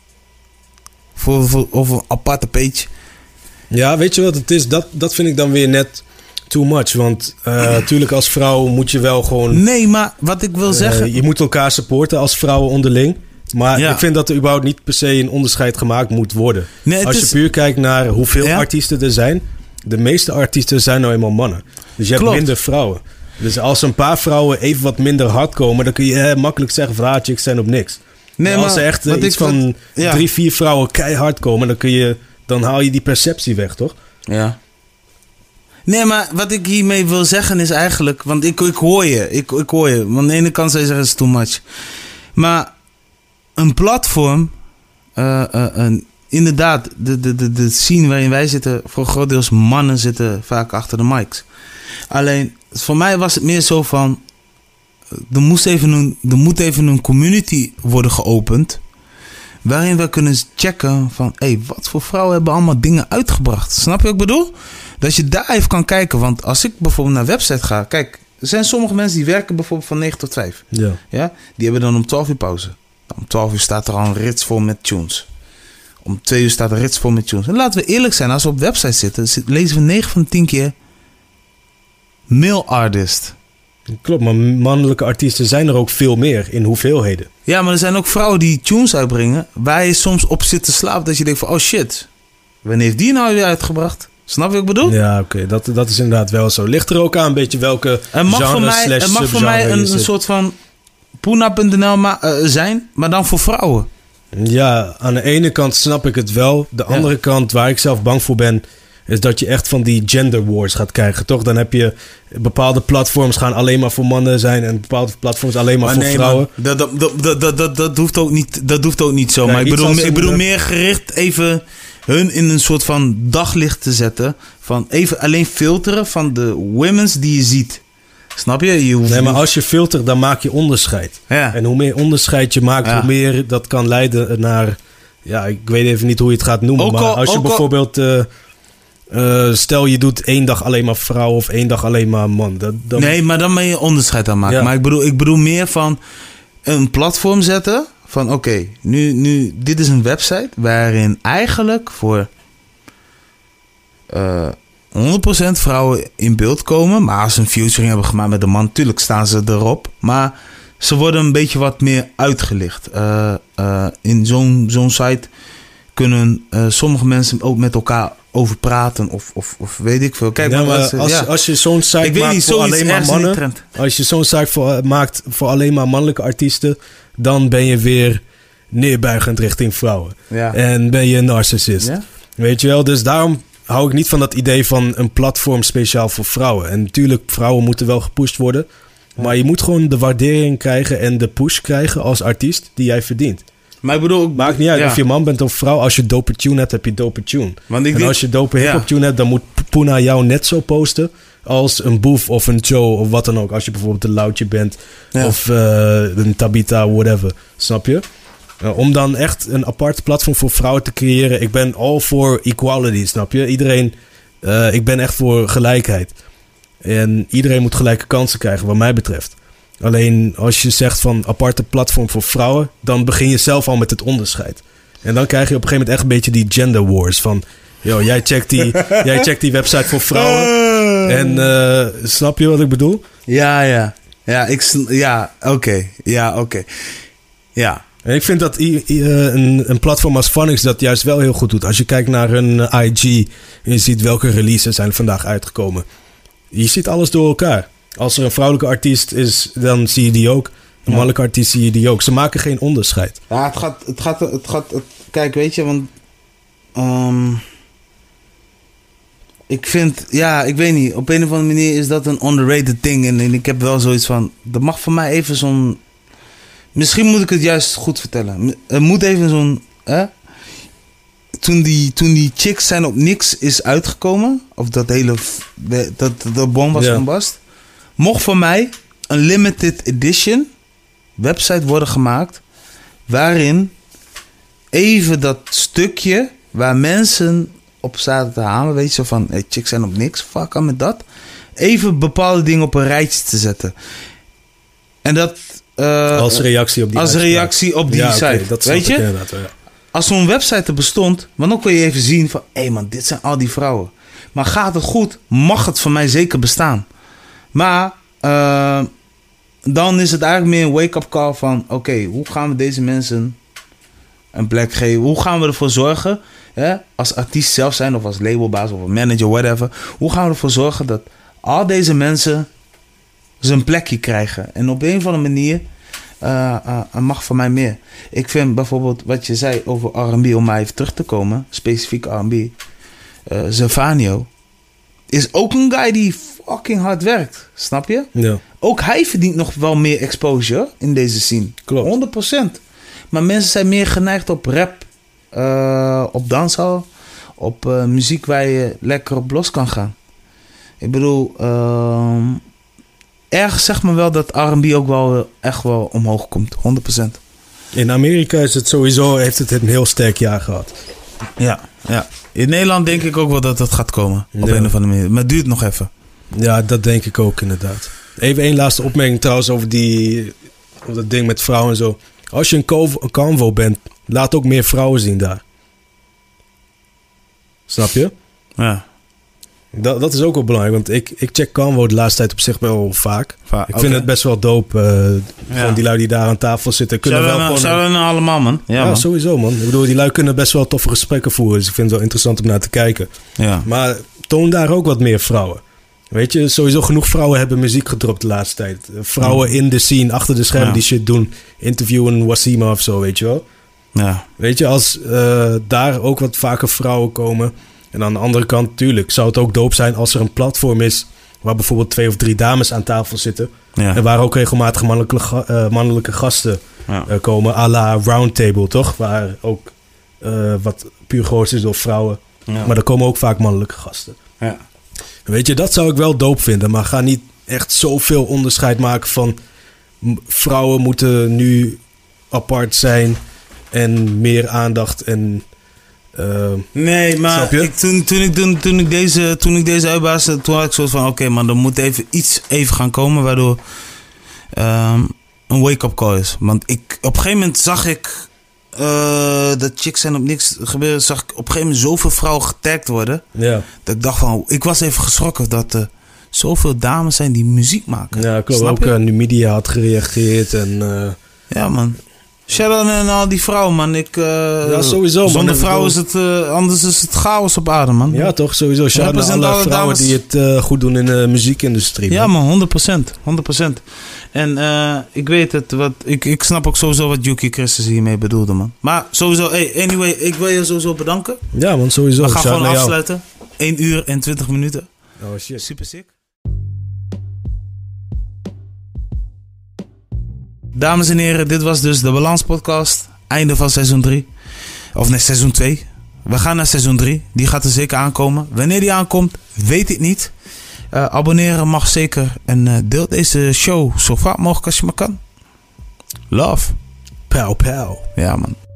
of een aparte page. Ja, weet je wat het is? Dat vind ik dan weer net too much. Want natuurlijk als vrouw moet je wel gewoon... nee, maar wat ik wil zeggen... je moet elkaar supporten als vrouwen onderling. Maar ik vind dat er überhaupt niet per se een onderscheid gemaakt moet worden. Nee, als je puur kijkt naar hoeveel artiesten er zijn... de meeste artiesten zijn nou eenmaal mannen. Dus je hebt minder vrouwen. Dus als een paar vrouwen even wat minder hard komen... dan kun je makkelijk zeggen van chicks zijn op niks. Nee, maar als er echt iets van 3-4 vrouwen keihard komen... dan haal je die perceptie weg, toch? Ja. Nee, maar wat ik hiermee wil zeggen is eigenlijk... want ik hoor je. Ik hoor je. Want aan de ene kant zou je zeggen, het is too much. Maar een platform... inderdaad, de scene waarin wij zitten... voor een groot deels mannen zitten vaak achter de mics. Alleen, voor mij was het meer zo van... er moet even een community worden geopend... waarin we kunnen checken van... hey, wat voor vrouwen hebben allemaal dingen uitgebracht? Snap je wat ik bedoel? Dat je daar even kan kijken. Want als ik bijvoorbeeld naar een website ga... kijk, er zijn sommige mensen die werken bijvoorbeeld van 9 tot 5. Ja? Die hebben dan om 12 uur pauze. Om 12 uur staat er al een rits vol met tunes. Om 2 uur staat er rits vol met tunes. En laten we eerlijk zijn, als we op website zitten... lezen we 9 van de 10 keer... male artist. Klopt, maar mannelijke artiesten zijn er ook veel meer in hoeveelheden. Ja, maar er zijn ook vrouwen die tunes uitbrengen waar je soms op zit te slapen. Dat je denkt van, oh shit, wanneer heeft die nou weer uitgebracht? Snap je wat ik bedoel? Ja, oké. Dat is inderdaad wel zo. Ligt er ook aan een beetje welke genre/subgenre. Het mag voor mij een soort van Poena.nl zijn, maar dan voor vrouwen. Ja, aan de ene kant snap ik het wel. De andere kant, waar ik zelf bang voor ben, is dat je echt van die gender wars gaat krijgen, toch? Dan heb je bepaalde platforms gaan alleen maar voor mannen zijn en bepaalde platforms alleen maar voor vrouwen. Dat hoeft ook niet zo. Nee, maar ik bedoel meer gericht even hun in een soort van daglicht te zetten. Van even alleen filteren van de women's die je ziet. Snap je? Nee, maar als je filtert, dan maak je onderscheid. Ja. En hoe meer onderscheid je maakt, hoe meer dat kan leiden naar... Ja, ik weet even niet hoe je het gaat noemen. Maar als je bijvoorbeeld... stel je doet 1 dag alleen maar vrouw of 1 dag alleen maar man. Nee, maar dan ben je onderscheid aan maken. Ja. Maar ik bedoel meer van een platform zetten. Van oké, nu dit is een website waarin eigenlijk voor 100% vrouwen in beeld komen. Maar als ze een featuring hebben gemaakt met een man, natuurlijk staan ze erop. Maar ze worden een beetje wat meer uitgelicht. In zo'n site kunnen sommige mensen ook met elkaar over praten of weet ik veel. Kijk, als je zo'n site maakt voor alleen maar mannen, als je zo'n site maakt voor alleen maar mannelijke artiesten, dan ben je weer neerbuigend richting vrouwen. Ja. En ben je een narcissist. Ja? Weet je wel? Dus daarom hou ik niet van dat idee van een platform speciaal voor vrouwen. En natuurlijk, vrouwen moeten wel gepusht worden. Ja. Maar je moet gewoon de waardering krijgen en de push krijgen als artiest die jij verdient. Maar ik bedoel... Maakt niet uit of je man bent of vrouw. Als je dope tune hebt, heb je dope tune. Als je dope hip-hop tune hebt, dan moet Poena jou net zo posten als een Boef of een Joe of wat dan ook. Als je bijvoorbeeld een Loutje bent of een Tabita, whatever. Snap je? Om dan echt een apart platform voor vrouwen te creëren. Ik ben all for equality, snap je? Iedereen... ik ben echt voor gelijkheid. En iedereen moet gelijke kansen krijgen, wat mij betreft. Alleen als je zegt van aparte platform voor vrouwen, dan begin je zelf al met het onderscheid. En dan krijg je op een gegeven moment echt een beetje die gender wars. Van, jij checkt die website voor vrouwen. En snap je wat ik bedoel? Ja, oké. Ja. En ik vind dat een platform als Phonics dat juist wel heel goed doet. Als je kijkt naar hun IG en je ziet welke releases zijn vandaag uitgekomen. Je ziet alles door elkaar. Als er een vrouwelijke artiest is, dan zie je die ook. Een mannelijke artiest zie je die ook. Ze maken geen onderscheid. Ja, het gaat kijk, weet je, want... ik vind... Ja, ik weet niet. Op een of andere manier is dat een underrated ding. En ik heb wel zoiets van... Er mag voor mij even zo'n... Misschien moet ik het juist goed vertellen. Er moet even zo'n... Toen die Chicks Zijn Op Niks is uitgekomen... Of dat hele... Dat bom was gembast... Mocht voor mij een limited edition website worden gemaakt... waarin even dat stukje waar mensen op zaten te hameren... weet je, zo van, hey, Chicks Zijn Op Niks, fuck aan met dat... even bepaalde dingen op een rijtje te zetten. En dat... als reactie op die site. Okay, dat weet je? Inderdaad, ja. Als zo'n website er bestond... want dan kun je even zien van... hé man, dit zijn al die vrouwen. Maar gaat het goed, mag het voor mij zeker bestaan... Maar dan is het eigenlijk meer een wake-up call van... Oké, hoe gaan we deze mensen een plek geven? Hoe gaan we ervoor zorgen, als artiest zelf zijn... of als labelbaas of een manager, whatever... hoe gaan we ervoor zorgen dat al deze mensen zijn plekje krijgen? En op een of andere manier mag voor mij meer. Ik vind bijvoorbeeld wat je zei over R&B... om maar even terug te komen, specifiek R&B... Zefanio... is ook een guy die fucking hard werkt. Snap je? Ja. Ook hij verdient nog wel meer exposure in deze scene. Klopt. 100%. Maar mensen zijn meer geneigd op rap, op dancehall, op muziek waar je lekker op los kan gaan. Ik bedoel, ergens zeg maar wel dat R&B ook wel echt wel omhoog komt. 100%. In Amerika is het sowieso, heeft het een heel sterk jaar gehad. Ja. In Nederland denk ik ook wel dat dat gaat komen. Op een of andere manier. Maar het duurt nog even. Ja, dat denk ik ook inderdaad. Even één laatste opmerking trouwens over dat ding met vrouwen en zo. Als je een convo bent, laat ook meer vrouwen zien daar. Snap je? Ja. Dat is ook wel belangrijk, want ik check Convo de laatste tijd op zich wel vaak. Ik vind het best wel dope. Gewoon die lui die daar aan tafel zitten kunnen wel gewoon... Zouden we allemaal, man. Ja, man. Sowieso, man. Ik bedoel, die lui kunnen best wel toffe gesprekken voeren. Dus ik vind het wel interessant om naar te kijken. Ja. Maar toon daar ook wat meer vrouwen. Weet je, sowieso genoeg vrouwen hebben muziek gedropt de laatste tijd. Vrouwen in de scene, achter de schermen die shit doen. Interviewen Wasima of zo, weet je wel. Ja. Weet je, als daar ook wat vaker vrouwen komen... En aan de andere kant, tuurlijk, zou het ook dope zijn als er een platform is... waar bijvoorbeeld 2 of 3 dames aan tafel zitten. Ja. En waar ook regelmatig mannelijke gasten komen. À la Roundtable, toch? Waar ook wat puur gehoord is door vrouwen. Ja. Maar er komen ook vaak mannelijke gasten. Ja. Weet je, dat zou ik wel dope vinden. Maar ga niet echt zoveel onderscheid maken van... vrouwen moeten nu apart zijn en meer aandacht en... nee, maar toen ik deze uitbaasde, toen had ik soort van... Oké, man, er moet even gaan komen waardoor een wake-up call is. Want op een gegeven moment zag ik dat chicks zijn op niks gebeuren. Zag ik op een gegeven moment zoveel vrouwen getagd worden. Ja. Dat ik dacht van, ik was even geschrokken dat zoveel dames zijn die muziek maken. Ja, klopt. Ook Numidia had gereageerd en... ja, man. Shout-out aan al die vrouwen, man. Ja, sowieso, man. Zonder vrouwen is het... anders is het chaos op aarde, man. Ja, toch? Sowieso. Shout-out aan alle vrouwen die het goed doen in de muziekindustrie. Ja, man. 100%. En ik weet het. Ik snap ook sowieso wat Yuki Christus hiermee bedoelde, man. Maar sowieso... anyway, ik wil je sowieso bedanken. Ja, man. Sowieso. We gaan gewoon afsluiten. 1 uur en 20 minuten. Oh, shit. Super sick. Dames en heren, dit was dus de Balans Podcast. Einde van seizoen 3. Of nee, seizoen 2. We gaan naar seizoen 3. Die gaat er zeker aankomen. Wanneer die aankomt, weet ik niet. Abonneren mag zeker. En deel deze show zo vaak mogelijk als je maar kan. Love. Pow, pow. Ja, man.